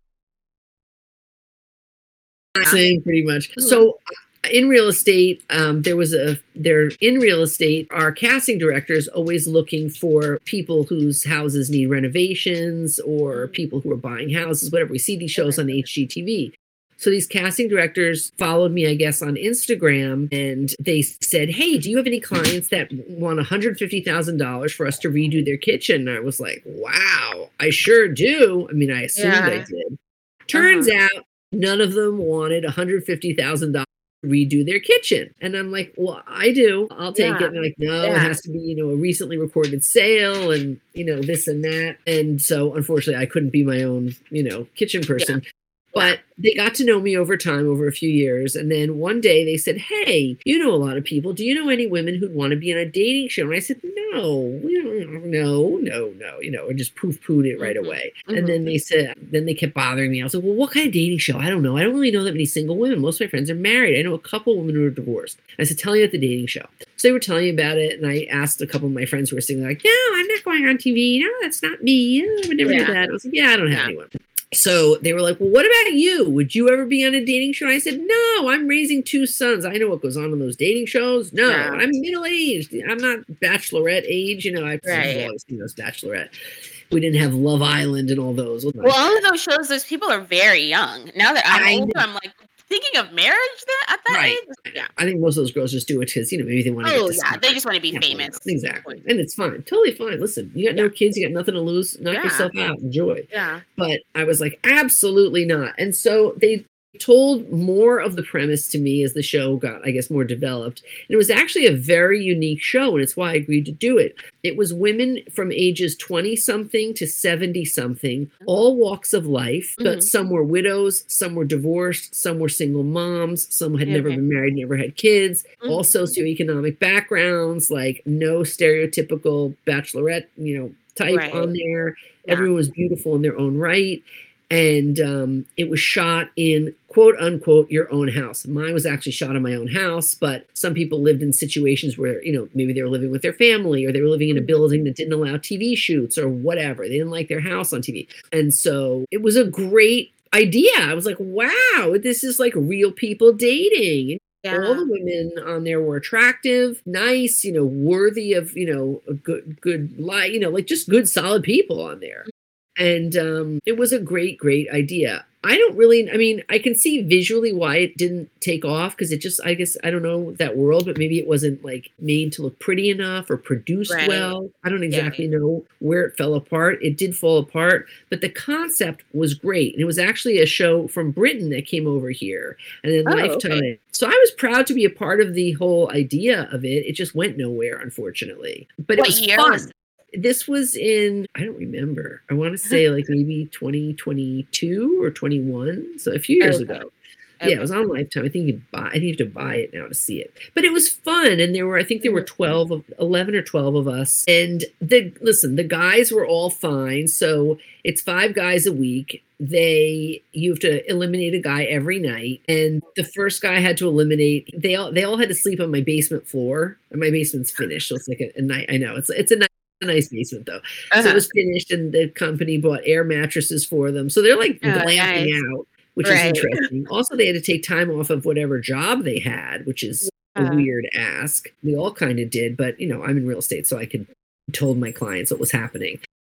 Speaker 2: Saying pretty much.
Speaker 1: Mhm.
Speaker 2: So in real estate, um, there was a there in real estate, our casting directors always looking for people whose houses need renovations or
Speaker 1: Mhm.
Speaker 2: people who are buying houses, whatever. We see these shows on H G T V. So these casting directors followed me, I guess, on Instagram, and they said, "Hey, do you have any clients that want one hundred fifty thousand dollars for us to redo their kitchen?" And I was like, "Wow, I sure do." I mean, I assumed I
Speaker 1: Yeah.
Speaker 2: did. Turns
Speaker 1: Uh-huh.
Speaker 2: out none of them wanted one hundred fifty thousand dollars to redo their kitchen. And I'm like, "Well, I do. I'll take
Speaker 1: Yeah.
Speaker 2: it." And they're like, "No, it
Speaker 1: Yeah.
Speaker 2: has to be, you know, a recently recorded sale and, you know, this and that." And so unfortunately, I couldn't be my own, you know, kitchen person. But they got to know me over time, over a few years. And then one day they said, "Hey, you know a lot of people. Do you know any women who'd want to be on a dating show?" And I said, "No, we don't, no, no, no," you know, and just poof pooed it right
Speaker 1: Mhm.
Speaker 2: away.
Speaker 1: Mhm.
Speaker 2: And then they said, then they kept bothering me. I was like, "Well, what kind of dating show? I don't know. I don't really know that many single women. Most of my friends are married. I know a couple women who are divorced." I said, "Tell me about the dating show." So they were telling me about it. And I asked a couple of my friends who were sitting there like, "No, I'm not going on T V. No, that's not me. Oh, I would never
Speaker 1: Yeah.
Speaker 2: do that." I was like, "Yeah, I don't have
Speaker 1: Yeah.
Speaker 2: anyone." So they were like, "Well, what about you? Would you ever be on a dating show?" And I said, "No, I'm raising two sons. I know what goes on in those dating shows. No,
Speaker 1: Yeah.
Speaker 2: I'm middle-aged. I'm not bachelorette age. You know, I've
Speaker 1: Right.
Speaker 2: always seen those bachelorette. We didn't have Love Island and all those."
Speaker 1: Well, all of those shows, those people are very young. Now that I'm
Speaker 2: I
Speaker 1: older,
Speaker 2: know.
Speaker 1: I'm like thinking of marriage that, at that
Speaker 2: Right.
Speaker 1: age. Yeah.
Speaker 2: I think most of those girls just do it because, you know, maybe they want to
Speaker 1: Oh,
Speaker 2: get to
Speaker 1: yeah.
Speaker 2: see
Speaker 1: They just want to be
Speaker 2: Yeah,
Speaker 1: famous.
Speaker 2: Exactly. And it's fine. Totally fine. Listen, you got no
Speaker 1: Yeah.
Speaker 2: kids, you got nothing to lose. Knock
Speaker 1: Yeah.
Speaker 2: yourself out. Enjoy.
Speaker 1: Yeah.
Speaker 2: But I was like, absolutely not. And so they told more of the premise to me as the show got, I guess, more developed. And it was actually a very unique show, and it's why I agreed to do it. It was women from ages twenty something to seventy something, all walks of life, but
Speaker 1: Mhm.
Speaker 2: some were widows, some were divorced, some were single moms, some had never
Speaker 1: Okay.
Speaker 2: been married, never had kids, all
Speaker 1: Mhm.
Speaker 2: socioeconomic backgrounds, like no stereotypical bachelorette, you know, type
Speaker 1: Right.
Speaker 2: on there.
Speaker 1: Yeah.
Speaker 2: Everyone was beautiful in their own right. And um, it was shot in quote unquote your own house. Mine was actually shot in my own house, but some people lived in situations where, you know, maybe they were living with their family or they were living in a building that didn't allow T V shoots or whatever. They didn't like their house on T V. And so it was a great idea. I was like, wow, this is like real people dating. All
Speaker 1: Yeah.
Speaker 2: the women on there were attractive, nice, you know, worthy of, you know, a good, good life, you know, like just good, solid people on there. And um, it was a great, great idea. I don't really, I mean, I can see visually why it didn't take off because it just, I guess, I don't know that world, but maybe it wasn't like made to look pretty enough or produced
Speaker 1: Right.
Speaker 2: well. I don't
Speaker 1: Yeah.
Speaker 2: exactly know where it fell apart. It did fall apart, but the concept was great. And it was actually a show from Britain that came over here and then
Speaker 1: Oh,
Speaker 2: Lifetime.
Speaker 1: okay.
Speaker 2: So I was proud to be a part of the whole idea of it. It just went nowhere, unfortunately. But
Speaker 1: What
Speaker 2: it was
Speaker 1: year
Speaker 2: fun.
Speaker 1: was-
Speaker 2: This was in, I don't remember. I want to say like maybe twenty twenty-two or twenty-one. So a few years
Speaker 1: Okay.
Speaker 2: ago. Yeah, it was on Lifetime. I think you buy. I think you have to buy it now to see it. But it was fun, and there were. I think there were
Speaker 1: Mhm.
Speaker 2: twelve, of, eleven or twelve of us. And the listen, the guys were all fine. So it's five guys a week. They you have to eliminate a guy every night, and the first guy had to eliminate. They all they all had to sleep on my basement floor, and my basement's finished, so it's like a, a night. I know it's it's a nice. A nice basement though. So
Speaker 1: Uh-huh.
Speaker 2: it was finished and the company bought air mattresses for them. So they're like
Speaker 1: Oh,
Speaker 2: glamping
Speaker 1: nice.
Speaker 2: out, which
Speaker 1: Right.
Speaker 2: is interesting. Also, they had to take time off of whatever job they had, which is
Speaker 1: Yeah.
Speaker 2: a weird ask. We all kind of did, but you know, I'm in real estate, so I could told my clients what was happening.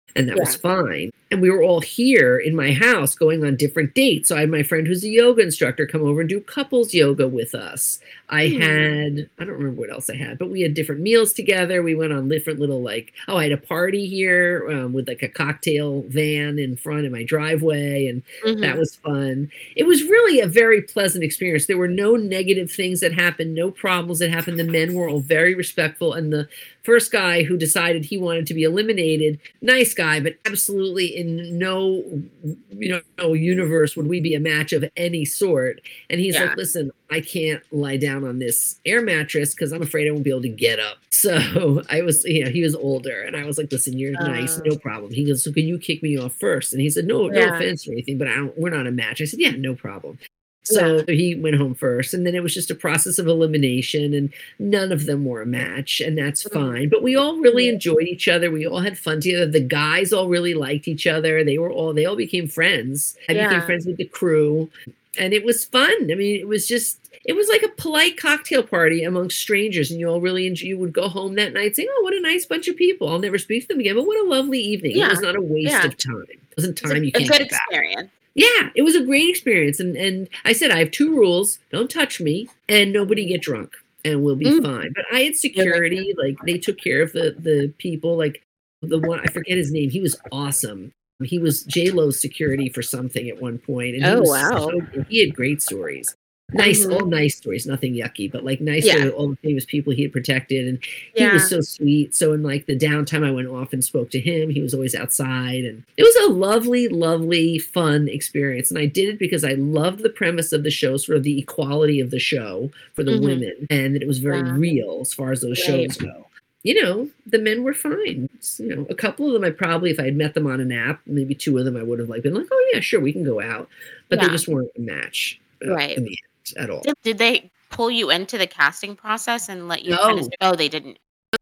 Speaker 2: And that
Speaker 1: Yeah.
Speaker 2: was fine. And we were all here in my house going on different dates. So I had my friend who's a yoga instructor come over and do couples yoga with us. I
Speaker 1: Hmm.
Speaker 2: had, I don't remember what else I had, but we had different meals together. We went on different little, like, oh, I had a party here um, with like a cocktail van in front of my driveway. And
Speaker 1: Mhm.
Speaker 2: that was fun. It was really a very pleasant experience. There were no negative things that happened, no problems that happened. The men were all very respectful. And the first guy who decided he wanted to be eliminated, nice guy, but absolutely in no, you know, no universe would we be a match of any sort. And he's
Speaker 1: Yeah.
Speaker 2: like, listen, I can't lie down on this air mattress because I'm afraid I won't be able to get up. So I was, you know, he was older, and I was like, listen, you're nice,
Speaker 1: Uh.
Speaker 2: no problem. He goes, so can you kick me off first? And he said, no, no
Speaker 1: Yeah.
Speaker 2: offense or anything, but I don't, we're not a match. I said, yeah, no problem. So
Speaker 1: Yeah.
Speaker 2: he went home first, and then it was just a process of elimination, and none of them were a match, and that's
Speaker 1: Mhm.
Speaker 2: fine. But we all really
Speaker 1: Mhm.
Speaker 2: enjoyed each other. We all had fun together. The guys all really liked each other. They were all, they all became friends. I became
Speaker 1: Yeah.
Speaker 2: friends with the crew, and it was fun. I mean, it was just, it was like a polite cocktail party amongst strangers, and you all really enjoy, you would go home that night saying, oh, what a nice bunch of people. I'll never speak to them again, but what a lovely evening. It was
Speaker 1: Yeah.
Speaker 2: not a waste
Speaker 1: Yeah.
Speaker 2: of time. It wasn't
Speaker 1: It's a,
Speaker 2: time you
Speaker 1: a
Speaker 2: can't
Speaker 1: good
Speaker 2: get back.
Speaker 1: experience.
Speaker 2: Yeah, it was a great experience. And and I said, I have two rules. Don't touch me, and nobody get drunk, and we'll be
Speaker 1: Mm.
Speaker 2: fine. But I had security, like they took care of the the people, like the one, I forget his name. He was awesome. He was J-Lo's security for something at one point, and he
Speaker 1: Oh,
Speaker 2: was
Speaker 1: wow.
Speaker 2: so, he had great stories. Nice,
Speaker 1: Mhm.
Speaker 2: all nice stories, nothing yucky, but like nice
Speaker 1: Yeah.
Speaker 2: stories, all the famous people he had protected. And he
Speaker 1: Yeah.
Speaker 2: was so sweet. So in like the downtime, I went off and spoke to him. He was always outside, and it was a lovely, lovely, fun experience. And I did it because I loved the premise of the show, sort of the equality of the show for the
Speaker 1: Mhm.
Speaker 2: women, and that it was very
Speaker 1: Yeah.
Speaker 2: real as far as those
Speaker 1: Right.
Speaker 2: shows go. You know, the men were fine. S- You know, a couple of them I probably, if I had met them on an app, maybe two of them I would have like been like, oh yeah, sure, we can go out. But they
Speaker 1: Yeah.
Speaker 2: just weren't a match uh,
Speaker 1: Right.
Speaker 2: in the end at all.
Speaker 1: Did, did they pull you into the casting process and let you kind of?
Speaker 2: No.
Speaker 1: Oh, they didn't.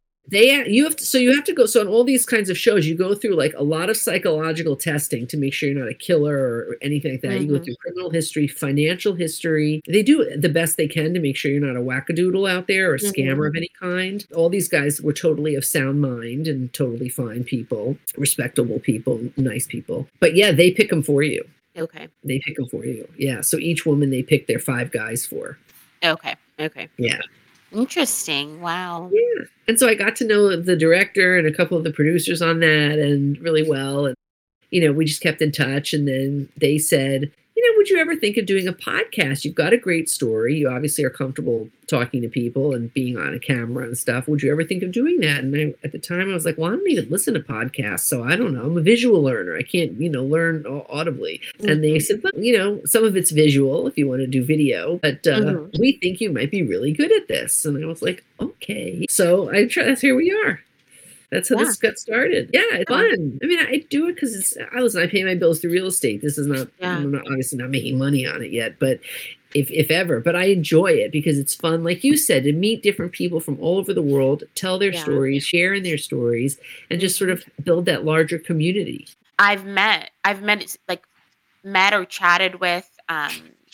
Speaker 2: They you have to, so you have to go, so on all these kinds of shows you go through like a lot of psychological testing to make sure you're not a killer or anything like that. You go
Speaker 1: Mhm.
Speaker 2: through criminal history, financial history. They do the best they can to make sure you're not a wackadoodle out there or a
Speaker 1: Mhm.
Speaker 2: scammer of any kind. All these guys were totally of sound mind and totally fine people, respectable people, nice people. But yeah, they pick them for you.
Speaker 1: Okay.
Speaker 2: They pick them for you. Yeah. So each woman they pick their five guys for.
Speaker 1: Okay. Okay.
Speaker 2: Yeah.
Speaker 1: Interesting. Wow.
Speaker 2: Yeah. And so I got to know the director and a couple of the producers on that and really well. And, you know, we just kept in touch. And then they said, you know, would you ever think of doing a podcast? You've got a great story. You obviously are comfortable talking to people and being on a camera and stuff. Would you ever think of doing that? And I, at the time I was like, well, I don't even listen to podcasts. So I don't know. I'm a visual learner. I can't, you know, learn au- audibly. And they
Speaker 1: Mhm.
Speaker 2: said, well, you know, some of it's visual if you want to do video, but uh,
Speaker 1: Mhm.
Speaker 2: we think you might be really good at this. And I was like, okay. So I tried, here we are. That's how
Speaker 1: Yeah.
Speaker 2: this got started. Yeah, it's
Speaker 1: Yeah.
Speaker 2: fun. I mean, I do it because it's, I listen, I pay my bills through real estate. This is not,
Speaker 1: Yeah.
Speaker 2: I'm not obviously not making money on it yet, but if, if ever, but I enjoy it because it's fun. Like you said, to meet different people from all over the world, tell their
Speaker 1: Yeah.
Speaker 2: stories, share in their stories, and just sort of build that larger community.
Speaker 1: I've met, I've met, like, met or chatted with, um,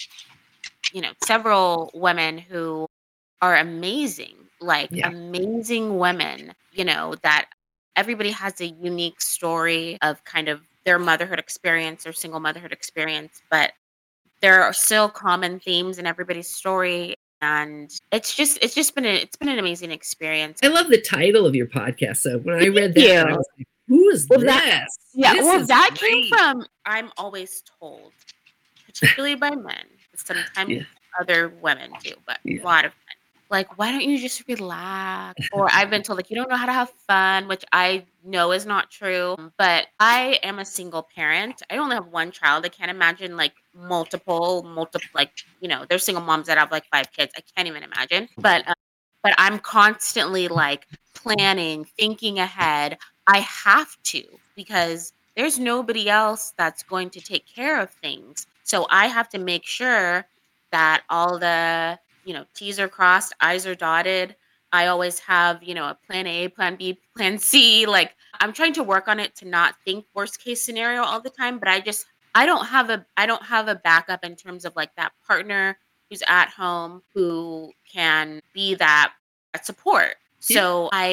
Speaker 1: you know, several women who are amazing, like
Speaker 2: Yeah.
Speaker 1: amazing women, you know, that everybody has a unique story of kind of their motherhood experience or single motherhood experience, but there are still common themes in everybody's story. And it's just, it's just been, a, it's been an amazing experience.
Speaker 2: I love the title of your podcast. So when I read that,
Speaker 1: you.
Speaker 2: I was like, who is
Speaker 1: Well,
Speaker 2: this?
Speaker 1: that- Yeah,
Speaker 2: This
Speaker 1: well,
Speaker 2: is
Speaker 1: that
Speaker 2: great.
Speaker 1: came from, I'm always told, particularly by men, sometimes
Speaker 2: Yeah.
Speaker 1: other women too, but
Speaker 2: Yeah.
Speaker 1: a lot of men. Like, why don't you just relax? Or I've been told, like, you don't know how to have fun, which I know is not true. But I am a single parent. I only have one child. I can't imagine like multiple, multiple, like, you know, there's single moms that have like five kids. I can't even imagine. But, uh, but I'm constantly like planning, thinking ahead. I have to because there's nobody else that's going to take care of things. So I have to make sure that all the, you know, T's are crossed, I's are dotted. I always have, you know, a plan A, plan B, plan C. Like, I'm trying to work on it to not think worst case scenario all the time, but I just, I don't have a, I don't have a backup in terms of like that partner who's at home who can be that, that support.
Speaker 2: Yeah.
Speaker 1: So I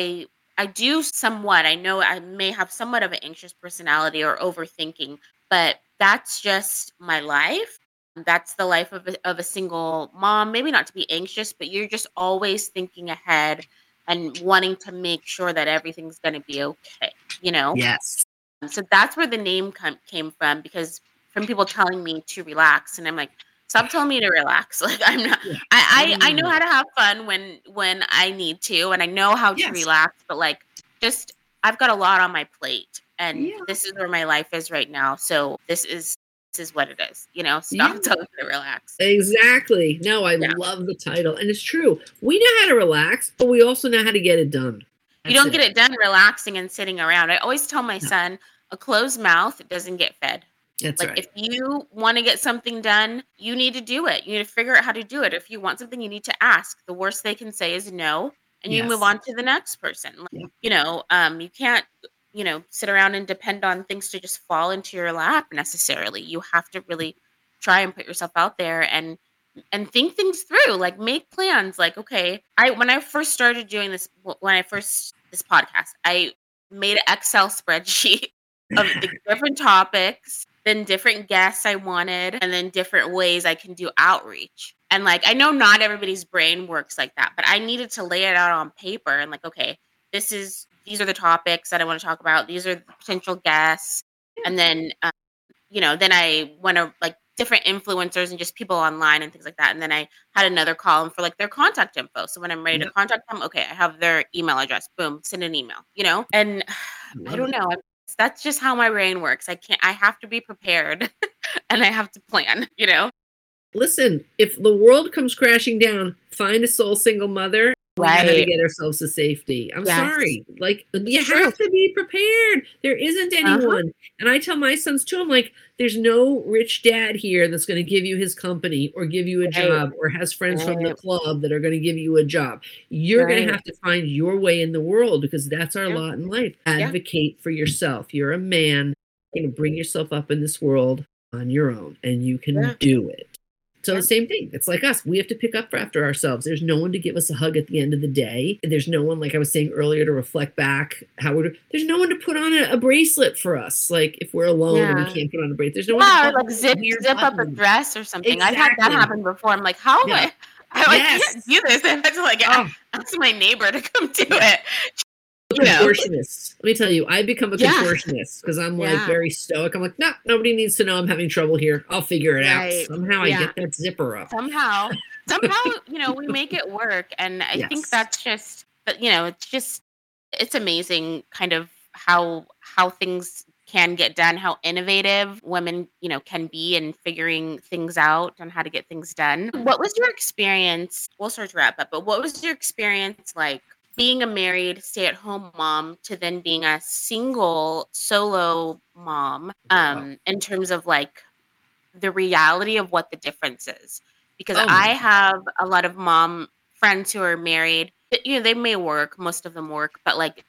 Speaker 1: I do somewhat. I know I may have somewhat of an anxious personality or overthinking, but that's just my life. That's the life of a, of a single mom. Maybe not to be anxious, but you're just always thinking ahead and wanting to make sure that everything's going to be okay, you know?
Speaker 2: Yes.
Speaker 1: So that's where the name com- came from, because from people telling me to relax, and I'm like, stop telling me to relax. Like, I'm not.
Speaker 2: Yeah.
Speaker 1: I I, I know how to have fun when when I need to, and I know how to
Speaker 2: Yes.
Speaker 1: relax. But like, just I've got a lot on my plate, and
Speaker 2: Yeah.
Speaker 1: this is where my life is right now. So this is this is what it is. You know, stop
Speaker 2: Yeah.
Speaker 1: telling me to relax.
Speaker 2: Exactly. No, I
Speaker 1: Yeah.
Speaker 2: love the title, and it's true. We know how to relax, but we also know how to get it done.
Speaker 1: You
Speaker 2: That's
Speaker 1: don't get it done relaxing and sitting around. I always tell my
Speaker 2: No.
Speaker 1: son, a closed mouth doesn't get fed.
Speaker 2: That's
Speaker 1: Like,
Speaker 2: right.
Speaker 1: if you want to get something done, you need to do it. You need to figure out how to do it. If you want something, you need to ask. The worst they can say is no, and you move
Speaker 2: Yes.
Speaker 1: on to the next person. Like,
Speaker 2: Yeah.
Speaker 1: You know, um, you can't, you know, sit around and depend on things to just fall into your lap necessarily. You have to really try and put yourself out there and and think things through. Like, make plans. Like, okay, I when I first started doing this, when I first this podcast, I made an Excel spreadsheet of the different topics, then different guests I wanted, and then different ways I can do outreach. And like, I know not everybody's brain works like that, but I needed to lay it out on paper and like, okay, this is these are the topics that I want to talk about. These are the potential guests, and then um, you know, then I went to like different influencers and just people online and things like that. And then I had another column for like their contact info. So when I'm ready
Speaker 2: Yep.
Speaker 1: to contact them, okay, I have their email address. Boom, send an email, you know? And I don't know. That's just how my brain works. I can't, I have to be prepared and I have to plan, you know?
Speaker 2: Listen, if the world comes crashing down, find a soul single mother. We know how to
Speaker 1: Right.
Speaker 2: get ourselves to safety. I'm
Speaker 1: Yes.
Speaker 2: sorry. Like, you
Speaker 1: true.
Speaker 2: have to be prepared. There isn't anyone.
Speaker 1: Uh-huh.
Speaker 2: And I tell my sons too, I'm like, there's no rich dad here that's going to give you his company or give you a
Speaker 1: Right.
Speaker 2: job or has friends from the
Speaker 1: Right.
Speaker 2: club that are going to give you a job. You're going to
Speaker 1: Right.
Speaker 2: have to find your way in the world, because that's our
Speaker 1: Yeah.
Speaker 2: lot in life. Advocate for yourself. You're a man. You're going to bring yourself up in this world on your own, and you can
Speaker 1: Yeah.
Speaker 2: do it. So
Speaker 1: Yeah.
Speaker 2: the same thing. It's like us. We have to pick up after ourselves. There's no one to give us a hug at the end of the day. There's no one, like I was saying earlier, to reflect back how we're. There's no one to put on a, a bracelet for us. Like, if we're alone and we
Speaker 1: Yeah.
Speaker 2: can't put on a bracelet, there's no
Speaker 1: Yeah,
Speaker 2: one
Speaker 1: or
Speaker 2: to
Speaker 1: like zip
Speaker 2: weird
Speaker 1: zip up a
Speaker 2: button.
Speaker 1: dress or something. I've had that
Speaker 2: Exactly.
Speaker 1: happen before. I'm like, how am
Speaker 2: Yeah.
Speaker 1: I? I like,
Speaker 2: Yes.
Speaker 1: can't do this. I had to like
Speaker 2: Oh.
Speaker 1: ask my neighbor to come do
Speaker 2: Yeah.
Speaker 1: it. You know?
Speaker 2: Contortionist. Let me tell you, I become a
Speaker 1: Yeah.
Speaker 2: contortionist because I'm like
Speaker 1: Yeah.
Speaker 2: very stoic. I'm like, no, nobody needs to know I'm having trouble here. I'll figure it
Speaker 1: Right.
Speaker 2: out. Somehow
Speaker 1: Yeah.
Speaker 2: I get that zipper up.
Speaker 1: Somehow, somehow, you know, we make it work, and I think
Speaker 2: Yes.
Speaker 1: that's just, but you know, it's just, it's amazing, kind of how how things can get done, how innovative women, you know, can be in figuring things out and how to get things done. What was your experience? We'll start to wrap up, but what was your experience like being a married stay-at-home mom to then being a single solo mom, um, in terms of like the reality of what the difference is? Because
Speaker 2: Oh my
Speaker 1: I
Speaker 2: God.
Speaker 1: have a lot of mom friends who are married. You know, they may work, most of them work, but like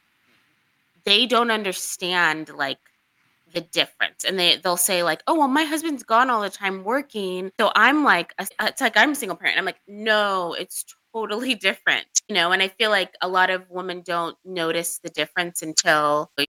Speaker 1: they don't understand like the difference, and they they'll say like, oh well, my husband's gone all the time working, so I'm like a, it's like I'm a single parent. I'm like, no, it's totally different, you know. And I feel like a lot of women don't notice the difference until like,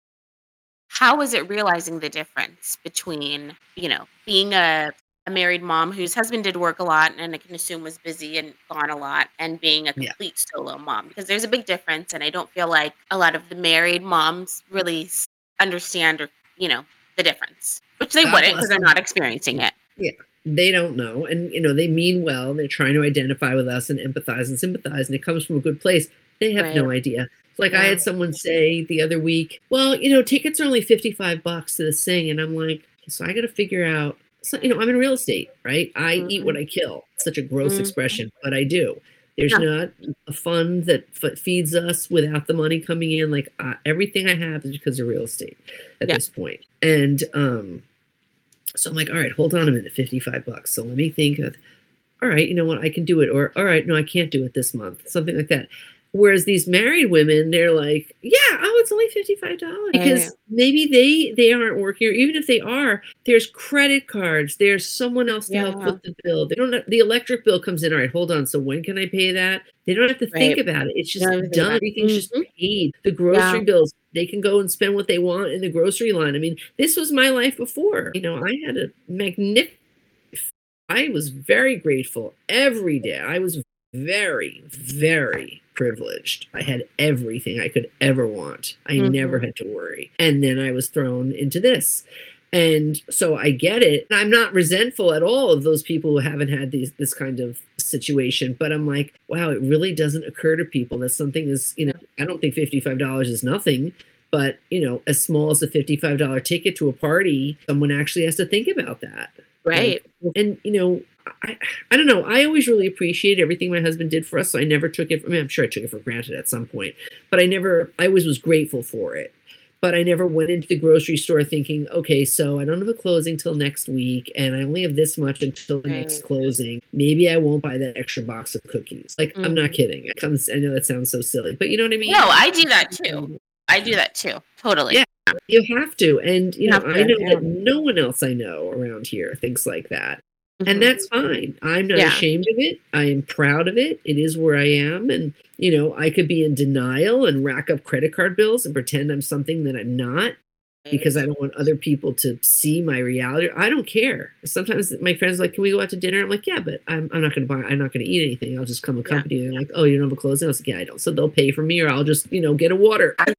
Speaker 1: how is it realizing the difference between, you know, being a a married mom whose husband did work a lot and I can assume was busy and gone a lot, and being a
Speaker 2: Yeah.
Speaker 1: complete solo mom, because there's a big difference, and I don't feel like a lot of the married moms really s- understand, or you know, the difference, which they
Speaker 2: God
Speaker 1: wouldn't
Speaker 2: bless
Speaker 1: because they're
Speaker 2: them.
Speaker 1: not experiencing it.
Speaker 2: They don't know, and you know, they mean well. They're trying to identify with us and empathize and sympathize, and it comes from a good place. They have no
Speaker 1: Right.
Speaker 2: idea. It's like I
Speaker 1: Yeah.
Speaker 2: had someone say the other week, well, you know, tickets are only fifty-five bucks to this thing, and I'm like, so I got to figure out. So, you know, I'm in real estate, right? I eat what I kill. It's such a gross
Speaker 1: Mhm.
Speaker 2: expression, but I do. There's
Speaker 1: Yeah.
Speaker 2: not a fund that f- feeds us without the money coming in. Like uh, everything I have is because of real estate at
Speaker 1: Yeah.
Speaker 2: this point. And um, so I'm like, all right, hold on a minute, fifty-five bucks. So let me think of, all right, you know what, I can do it. Or, all right, no, I can't do it this month. Something like that. Whereas these married women, they're like, yeah, oh, it's only fifty-five dollars. Because maybe they they aren't working, or even if they are, there's credit cards. There's someone else to help
Speaker 1: Yeah.
Speaker 2: with the bill. They don't have, the electric bill comes in. All right, hold on. So when can I pay that? They don't have to think
Speaker 1: Right.
Speaker 2: about it. It's
Speaker 1: They
Speaker 2: just
Speaker 1: don't have to think
Speaker 2: done.
Speaker 1: about it.
Speaker 2: Everything's just
Speaker 1: Mhm.
Speaker 2: paid. The grocery
Speaker 1: Yeah.
Speaker 2: bills, they can go and spend what they want in the grocery line. I mean, this was my life before. You know, I had a magnificent, I was very grateful every day. I was very, very privileged. I had everything I could ever want. I never
Speaker 1: Mhm.
Speaker 2: had to worry. And then I was thrown into this. And so I get it. I'm not resentful at all of those people who haven't had these this kind of situation, but I'm like, wow, it really doesn't occur to people that something is, you know, I don't think fifty-five dollars is nothing, but, you know, as small as a fifty-five dollars ticket to a party, someone actually has to think about that.
Speaker 1: Right.
Speaker 2: Like, and, you know, I, I don't know. I always really appreciated everything my husband did for us. So I never took it. I mean, I'm sure I took it for granted at some point, but I never, I always was grateful for it. But I never went into the grocery store thinking, okay, so I don't have a closing till next week, and I only have this much until the
Speaker 1: Right.
Speaker 2: next closing. Maybe I won't buy that extra box of cookies. Like, I'm not
Speaker 1: Mhm.
Speaker 2: kidding. It comes, I know that sounds so silly, but you know what I mean?
Speaker 1: No, I do that too. I do that too. Totally.
Speaker 2: Yeah, you have to. And, you
Speaker 1: You
Speaker 2: know,
Speaker 1: have
Speaker 2: I
Speaker 1: to,
Speaker 2: know
Speaker 1: yeah.
Speaker 2: that no one else I know around here thinks like that. And
Speaker 1: Mhm.
Speaker 2: that's fine. I'm not
Speaker 1: Yeah.
Speaker 2: ashamed of it. I am proud of it. It is where I am. And, you know, I could be in denial and rack up credit card bills and pretend I'm something that I'm not because I don't want other people to see my reality. I don't care. Sometimes my friends are like, can we go out to dinner? I'm like, yeah, but I'm, I'm not going to buy, I'm not going to eat anything. I'll just come accompany you. They're like, oh, you don't have a closing? I was like, yeah, I don't. So they'll pay for me or I'll just, you know, get a water. I'm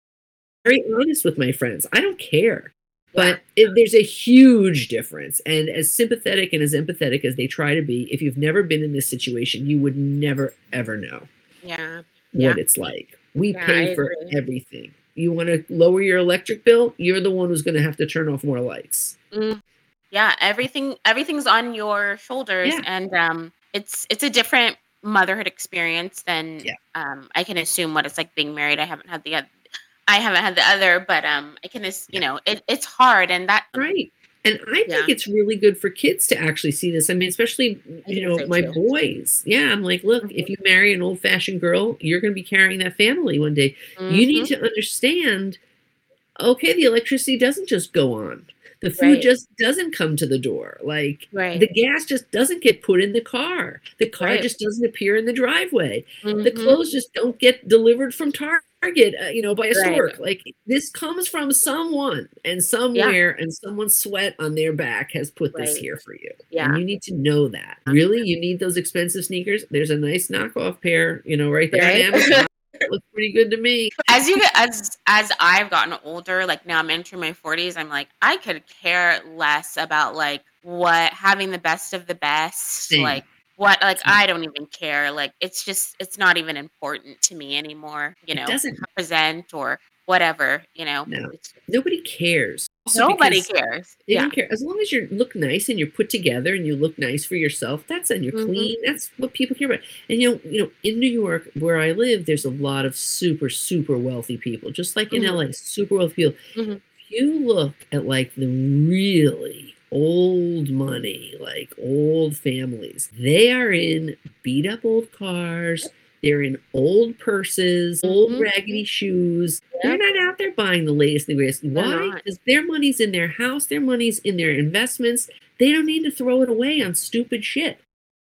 Speaker 2: very honest with my friends. I don't care. But it, there's a huge difference. And as sympathetic and as empathetic as they try to be, if you've never been in this situation, you would never, ever know
Speaker 1: Yeah.
Speaker 2: what
Speaker 1: Yeah.
Speaker 2: it's like. We
Speaker 1: Yeah, I
Speaker 2: pay for
Speaker 1: agree.
Speaker 2: everything. You want to lower your electric bill? You're the one who's going to have to turn off more lights.
Speaker 1: Mm. Yeah, everything everything's on your shoulders,
Speaker 2: Yeah.
Speaker 1: and um, it's it's a different motherhood experience than
Speaker 2: Yeah.
Speaker 1: um, I can assume what it's like being married. I haven't had the oth- I haven't had the other, but um, I can as you
Speaker 2: Yeah.
Speaker 1: know it, it's hard, and that
Speaker 2: Right. And I
Speaker 1: Yeah.
Speaker 2: think it's really good for kids to actually see this. I mean, especially,
Speaker 1: I
Speaker 2: you
Speaker 1: think
Speaker 2: know,
Speaker 1: so
Speaker 2: my
Speaker 1: too.
Speaker 2: boys. Yeah, I'm like, look, if
Speaker 1: Mhm.
Speaker 2: you marry an old fashioned girl, you're going to be carrying that family one day. You need
Speaker 1: Mhm.
Speaker 2: to understand, okay, the electricity doesn't just go on. The food
Speaker 1: Right.
Speaker 2: just doesn't come to the door. Like,
Speaker 1: Right.
Speaker 2: the gas just doesn't get put in the car. The car
Speaker 1: Right.
Speaker 2: just doesn't appear in the driveway. The
Speaker 1: Mhm.
Speaker 2: clothes just don't get delivered from Target, uh, you know, by a
Speaker 1: Right.
Speaker 2: stork. Like, this comes from someone and
Speaker 1: Yeah.
Speaker 2: somewhere, and someone's sweat on their back has put this
Speaker 1: Right.
Speaker 2: here for you.
Speaker 1: Yeah.
Speaker 2: And you need to know that. Really? You need those expensive sneakers? There's a nice knockoff pair, you know, right there on
Speaker 1: Right.
Speaker 2: Amazon. It looks pretty good to me.
Speaker 1: As you get as as I've gotten older, like now I'm entering my forties, I'm like, I could care less about like what having the best of the best,
Speaker 2: Same.
Speaker 1: like what like
Speaker 2: Same.
Speaker 1: I don't even care. Like it's just it's not even important to me anymore, you
Speaker 2: It
Speaker 1: know,
Speaker 2: doesn't.
Speaker 1: how I present or whatever, you know.
Speaker 2: No.
Speaker 1: It's
Speaker 2: Nobody cares. Also
Speaker 1: nobody
Speaker 2: because
Speaker 1: cares.
Speaker 2: they
Speaker 1: Yeah.
Speaker 2: don't care. As long as you look nice and you're put together and you look nice for yourself, that's and you're
Speaker 1: Mhm.
Speaker 2: clean. That's what people care about. And you know, you know, in New York, where I live, there's a lot of super, super wealthy people. Just like in
Speaker 1: Mhm.
Speaker 2: L A, super wealthy people.
Speaker 1: Mhm.
Speaker 2: If you look at like the really old money, like old families, they are in beat up old cars. They're in old purses, old
Speaker 1: Mhm.
Speaker 2: raggedy shoes. They're
Speaker 1: Yep.
Speaker 2: not out there buying the latest and the greatest.
Speaker 1: They're
Speaker 2: Why?
Speaker 1: not.
Speaker 2: Because their money's in their house, their money's in their investments. They don't need to throw it away on stupid shit.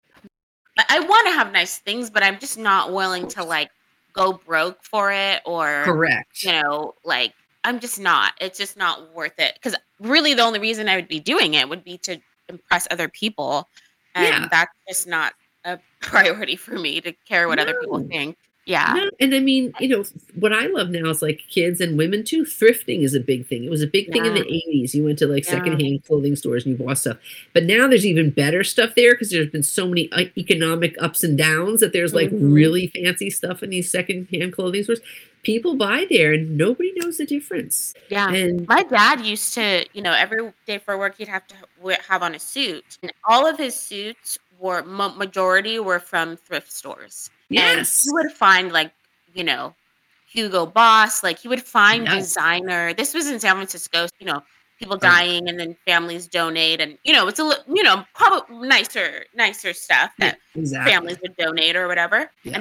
Speaker 1: I, I want to have nice things, but I'm just not willing to like go broke for it or
Speaker 2: Correct.
Speaker 1: you know, like I'm just not. It's just not worth it because really the only reason I would be doing it would be to impress other people, and
Speaker 2: Yeah.
Speaker 1: that's just not a priority for me to care what other people
Speaker 2: No.
Speaker 1: think. Yeah.
Speaker 2: No, and I mean, you know, what I love now is like kids and women too. Thrifting is a big thing. It was a big thing in
Speaker 1: Yeah.
Speaker 2: the eighties. You went to like
Speaker 1: Yeah.
Speaker 2: secondhand clothing stores and you bought stuff. But now there's even better stuff there because there's been so many uh, economic ups and downs that there's like
Speaker 1: Mhm.
Speaker 2: really fancy stuff in these secondhand clothing stores. People buy there and nobody knows the difference.
Speaker 1: Yeah.
Speaker 2: And
Speaker 1: My dad used to, you know, every day for work he'd have to wear, have on a suit, and all of his suits were ma- majority were from thrift stores. And
Speaker 2: yes,
Speaker 1: you would find like, you know, Hugo Boss, like he would find
Speaker 2: yes,
Speaker 1: designer. This was in San Francisco, you know, people
Speaker 2: oh,
Speaker 1: dying and then families donate and you know, it's a li- you know, probably nicer nicer stuff
Speaker 2: yeah,
Speaker 1: that
Speaker 2: exactly.
Speaker 1: families would donate or whatever.
Speaker 2: Yeah.
Speaker 1: And that's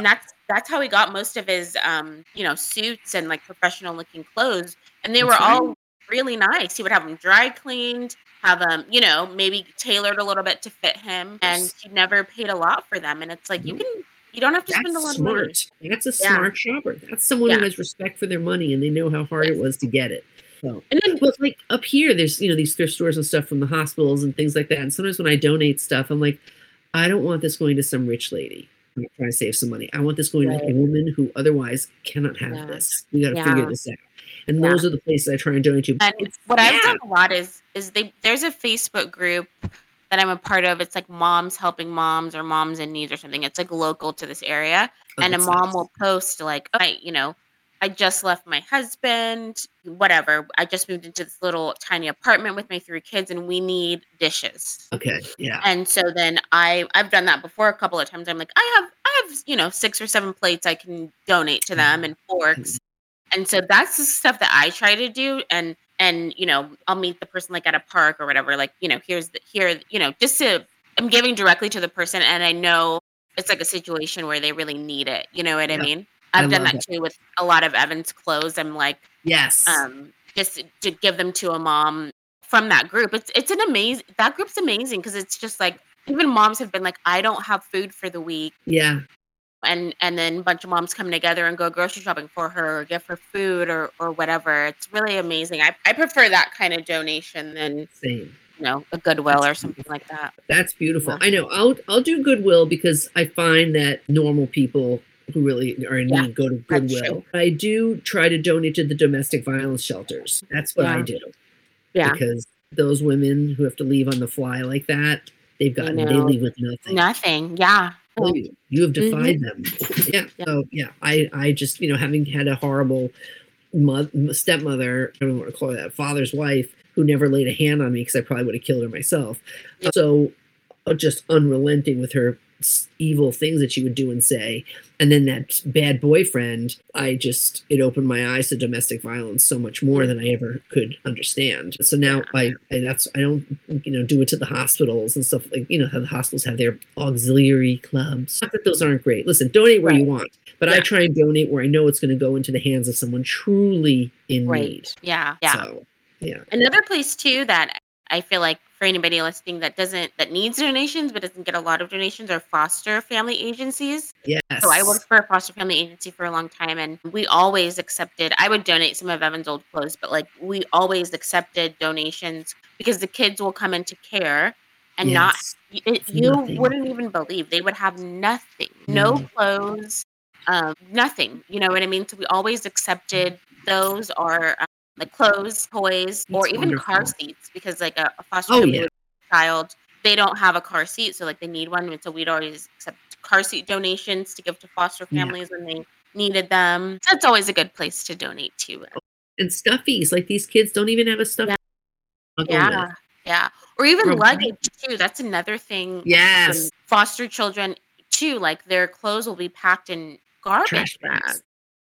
Speaker 1: that's how he got most of his, um, you know, suits and like professional looking clothes. And they were
Speaker 2: That's right.
Speaker 1: all really nice. He would have them dry cleaned, have them, you know, maybe tailored a little bit to fit him. And he never paid a lot for them. And it's like, you
Speaker 2: Nope.
Speaker 1: can, you don't have to spend a
Speaker 2: That's
Speaker 1: lot of money.
Speaker 2: smart. That's a
Speaker 1: Yeah.
Speaker 2: smart shopper. That's someone who
Speaker 1: Yeah.
Speaker 2: has respect for their money and they know how hard it
Speaker 1: Yes.
Speaker 2: was to get it. So,
Speaker 1: And then,
Speaker 2: well, it's like up here, there's, you know, these thrift stores and stuff from the hospitals and things like that. And sometimes when I donate stuff, I'm like, I don't want this going to some rich lady. I'm trying to save some money. I want this going
Speaker 1: Right.
Speaker 2: to a woman who otherwise cannot have
Speaker 1: Yeah.
Speaker 2: this. We got to
Speaker 1: Yeah.
Speaker 2: figure this out. And
Speaker 1: Yeah.
Speaker 2: those are the places I try and donate to.
Speaker 1: and
Speaker 2: It's,
Speaker 1: what I've
Speaker 2: yeah.
Speaker 1: done a lot is, is they, there's a Facebook group that I'm a part of. It's like moms helping moms or moms in need or something. It's like local to this area.
Speaker 2: Oh,
Speaker 1: And a
Speaker 2: that's
Speaker 1: mom
Speaker 2: nice.
Speaker 1: will post like, I, you know, I just left my husband, whatever. I just moved into this little tiny apartment with my three kids and we need dishes.
Speaker 2: Okay. Yeah.
Speaker 1: And so then I I've done that before a couple of times. I'm like, I have I have, you know, six or seven plates I can donate to them and forks. And so that's the stuff that I try to do. And and you know, I'll meet the person like at a park or whatever. Like, you know, here's the here, you know, just to I'm giving directly to the person and I know it's like a situation where they really need it. You know what I
Speaker 2: Yeah.
Speaker 1: mean?
Speaker 2: I
Speaker 1: I've done
Speaker 2: love
Speaker 1: that
Speaker 2: that.
Speaker 1: too with a lot of Evan's clothes. I'm like,
Speaker 2: Yes.
Speaker 1: um, just to give them to a mom from that group. It's it's an amazing that group's amazing because it's just like even moms have been like, I don't have food for the week.
Speaker 2: Yeah.
Speaker 1: And and then a bunch of moms come together and go grocery shopping for her or give her food or or whatever. It's really amazing. I, I prefer that kind of donation than
Speaker 2: Same.
Speaker 1: you know, a Goodwill
Speaker 2: That's
Speaker 1: or something like that.
Speaker 2: That's beautiful.
Speaker 1: Yeah.
Speaker 2: I know. I'll I'll do Goodwill because I find that normal people who really are in
Speaker 1: Yeah,
Speaker 2: need go to
Speaker 1: that's
Speaker 2: Goodwill. I do try to donate to the domestic violence shelters. That's what I
Speaker 1: Yeah.
Speaker 2: do
Speaker 1: Yeah.
Speaker 2: because those women who have to leave on the fly like that, they've
Speaker 1: I
Speaker 2: got they
Speaker 1: know.
Speaker 2: leave with nothing.
Speaker 1: Nothing. Yeah.
Speaker 2: Tell you, you have
Speaker 1: Mhm.
Speaker 2: defied them. Yeah.
Speaker 1: Yeah.
Speaker 2: So yeah, I I just you know having had a horrible mo- stepmother, I don't want to call her that, father's wife, who never laid a hand on me because I probably would have killed her myself.
Speaker 1: Yeah.
Speaker 2: So uh, just unrelenting with her s- evil things that she would do and say. And then that bad boyfriend, I just, it opened my eyes to domestic violence so much more than I ever could understand. So now I, I that's, I don't, you know, do it to the hospitals and stuff like, you know, how the hospitals have their auxiliary clubs. Not that those aren't great. Listen, donate where
Speaker 1: Right.
Speaker 2: you want, but I
Speaker 1: Yeah.
Speaker 2: try and donate where I know it's going to go into the hands of someone truly in need.
Speaker 1: Right. Yeah. Yeah.
Speaker 2: So, yeah.
Speaker 1: Another place too that I feel like for anybody listening that doesn't that needs donations but doesn't get a lot of donations are foster family agencies.
Speaker 2: Yes.
Speaker 1: So I worked for a foster family agency for a long time and we always accepted I would donate some of Evan's old clothes, but like we always accepted donations because the kids will come into care and not
Speaker 2: Yes.
Speaker 1: it, you
Speaker 2: Nothing.
Speaker 1: wouldn't even believe they would have nothing. No
Speaker 2: No.
Speaker 1: clothes, um, nothing. You know what I mean? So we always accepted those or um, like clothes, toys, or
Speaker 2: That's
Speaker 1: even car
Speaker 2: wonderful.
Speaker 1: seats because like a, a foster
Speaker 2: Oh,
Speaker 1: family
Speaker 2: yeah.
Speaker 1: with a child, they don't have a car seat, so like they need one. And so we'd always accept car seat donations to give to foster
Speaker 2: Yeah.
Speaker 1: families when they needed them. So that's always a good place to donate to.
Speaker 2: And stuffies, like these kids don't even have a stuffy.
Speaker 1: Yeah.
Speaker 2: I'll go with.
Speaker 1: Yeah. Yeah. Or even
Speaker 2: Or-
Speaker 1: luggage too. That's another thing.
Speaker 2: Yes.
Speaker 1: um, foster children too, like their clothes will be packed in garbage
Speaker 2: Trash bags.
Speaker 1: bags.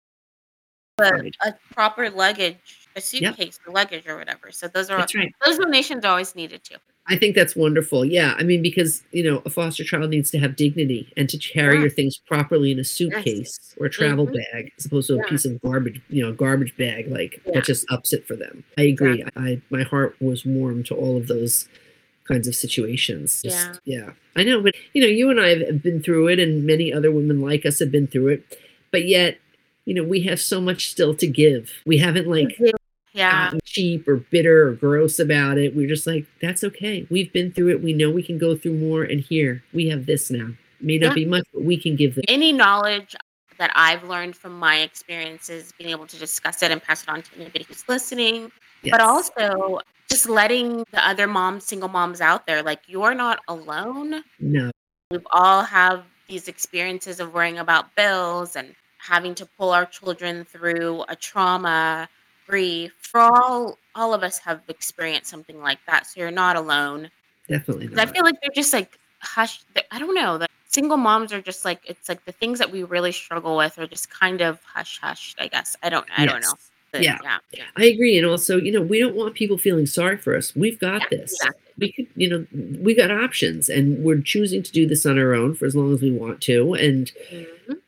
Speaker 1: But
Speaker 2: Right.
Speaker 1: a proper luggage, a
Speaker 2: Yep.
Speaker 1: suitcase or luggage or whatever. So those are
Speaker 2: That's right.
Speaker 1: those donations are always needed too.
Speaker 2: I think that's wonderful. Yeah. I mean, because, you know, a foster child needs to have dignity and to carry
Speaker 1: Yeah.
Speaker 2: your things properly in a suitcase or a travel
Speaker 1: Mhm.
Speaker 2: bag as opposed to a
Speaker 1: Yeah.
Speaker 2: piece of garbage, you know, garbage bag. Like
Speaker 1: Yeah.
Speaker 2: that just ups it for them. I agree. I, my heart was warm to all of those kinds of situations. Just, yeah. I know. But, you know, you and I have been through it and many other women like us have been through it. But yet, you know, we have so much still to give. We haven't like
Speaker 1: Yeah.
Speaker 2: gotten cheap or bitter or gross about it. We're just like, that's okay. We've been through it. We know we can go through more. And here we have this now. May not
Speaker 1: Yeah.
Speaker 2: be much, but we can give them.
Speaker 1: Any knowledge that I've learned from my experiences, being able to discuss it and pass it on to anybody who's listening,
Speaker 2: Yes.
Speaker 1: but also just letting the other moms, single moms out there, like you're not alone.
Speaker 2: No.
Speaker 1: We all have these experiences of worrying about bills and having to pull our children through a trauma, grief. For all, all of us have experienced something like that, so you're not alone.
Speaker 2: Definitely
Speaker 1: 'Cause I
Speaker 2: not.
Speaker 1: feel like they're just like hush. I don't know. The single moms are just like it's like the things that we really struggle with are just kind of hush hush. I guess I don't. I don't know.
Speaker 2: Yes.
Speaker 1: But,
Speaker 2: Yeah.
Speaker 1: yeah. Yeah.
Speaker 2: I agree. And also, you know, we don't want people feeling sorry for us. We've got
Speaker 1: Yeah,
Speaker 2: this.
Speaker 1: exactly.
Speaker 2: We could, you know, we got options and we're choosing to do this on our own for as long as we want to. And
Speaker 1: Mhm.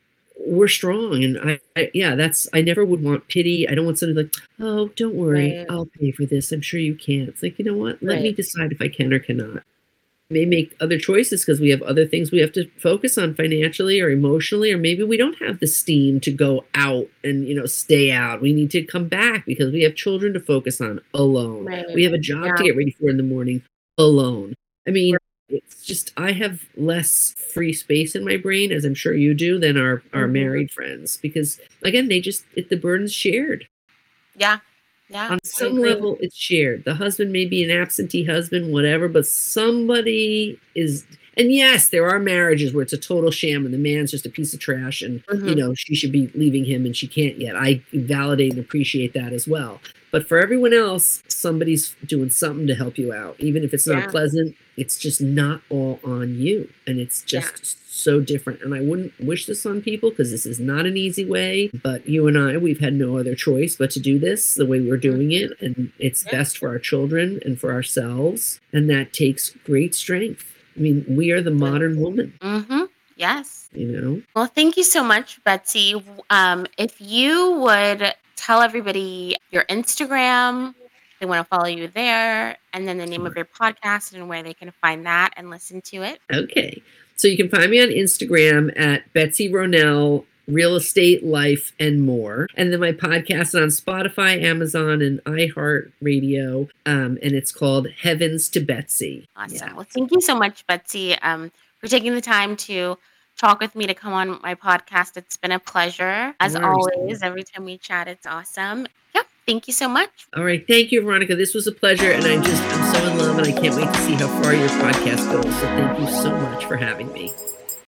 Speaker 2: we're strong. And I, I, yeah, that's, I never would want pity. I don't want somebody like, oh, don't worry,
Speaker 1: Right.
Speaker 2: I'll pay for this. I'm sure you can. It's like, you know what? Let
Speaker 1: Right.
Speaker 2: me decide if I can or cannot. May make other choices because we have other things we have to focus on financially or emotionally, or maybe we don't have the steam to go out and, you know, stay out. We need to come back because we have children to focus on alone.
Speaker 1: Right.
Speaker 2: We have a job
Speaker 1: Yeah.
Speaker 2: to get ready for in the morning alone. I mean, it's just, I have less free space in my brain, as I'm sure you do, than our, our
Speaker 1: Mhm.
Speaker 2: married friends, because again, they just, it, the burden's shared.
Speaker 1: Yeah. Yeah.
Speaker 2: On
Speaker 1: I
Speaker 2: some
Speaker 1: agree.
Speaker 2: level, it's shared. The husband may be an absentee husband, whatever, but somebody is. And yes, there are marriages where it's a total sham and the man's just a piece of trash and, you
Speaker 1: Mhm.
Speaker 2: know, she should be leaving him and she can't yet. I validate and appreciate that as well. But for everyone else, somebody's doing something to help you out. Even if it's not
Speaker 1: Yeah.
Speaker 2: pleasant, it's just not all on you. And it's
Speaker 1: Yeah.
Speaker 2: just so different. And I wouldn't wish this on people because this is not an easy way. But you and I, we've had no other choice but to do this the way we're doing it. And it's
Speaker 1: Yeah.
Speaker 2: best for our children and for ourselves. And that takes great strength. I mean, we are the modern woman,
Speaker 1: Mm-hmm. Yes.
Speaker 2: you know?
Speaker 1: Well, thank you so much, Betsy. Um, if you would tell everybody your Instagram, they want to follow you there, and then the name of your podcast and where they can find that and listen to it.
Speaker 2: Okay. So you can find me on Instagram at Betsy Ronell, Real Estate, Life, and More. And then my podcast is on Spotify, Amazon, and iHeartRadio. Um, and it's called Heavens to Betsy.
Speaker 1: Awesome.
Speaker 2: Yeah.
Speaker 1: Well, thank you so much, Betsy, um, for taking the time to talk with me to come on my podcast. It's been a pleasure. As
Speaker 2: Of course.
Speaker 1: always, every time we chat, it's awesome. Yeah. Thank you so much.
Speaker 2: All right. Thank you, Veronica. This was a pleasure. And I just, I'm so in love and I can't wait to see how far your podcast goes. So thank you so much for having me.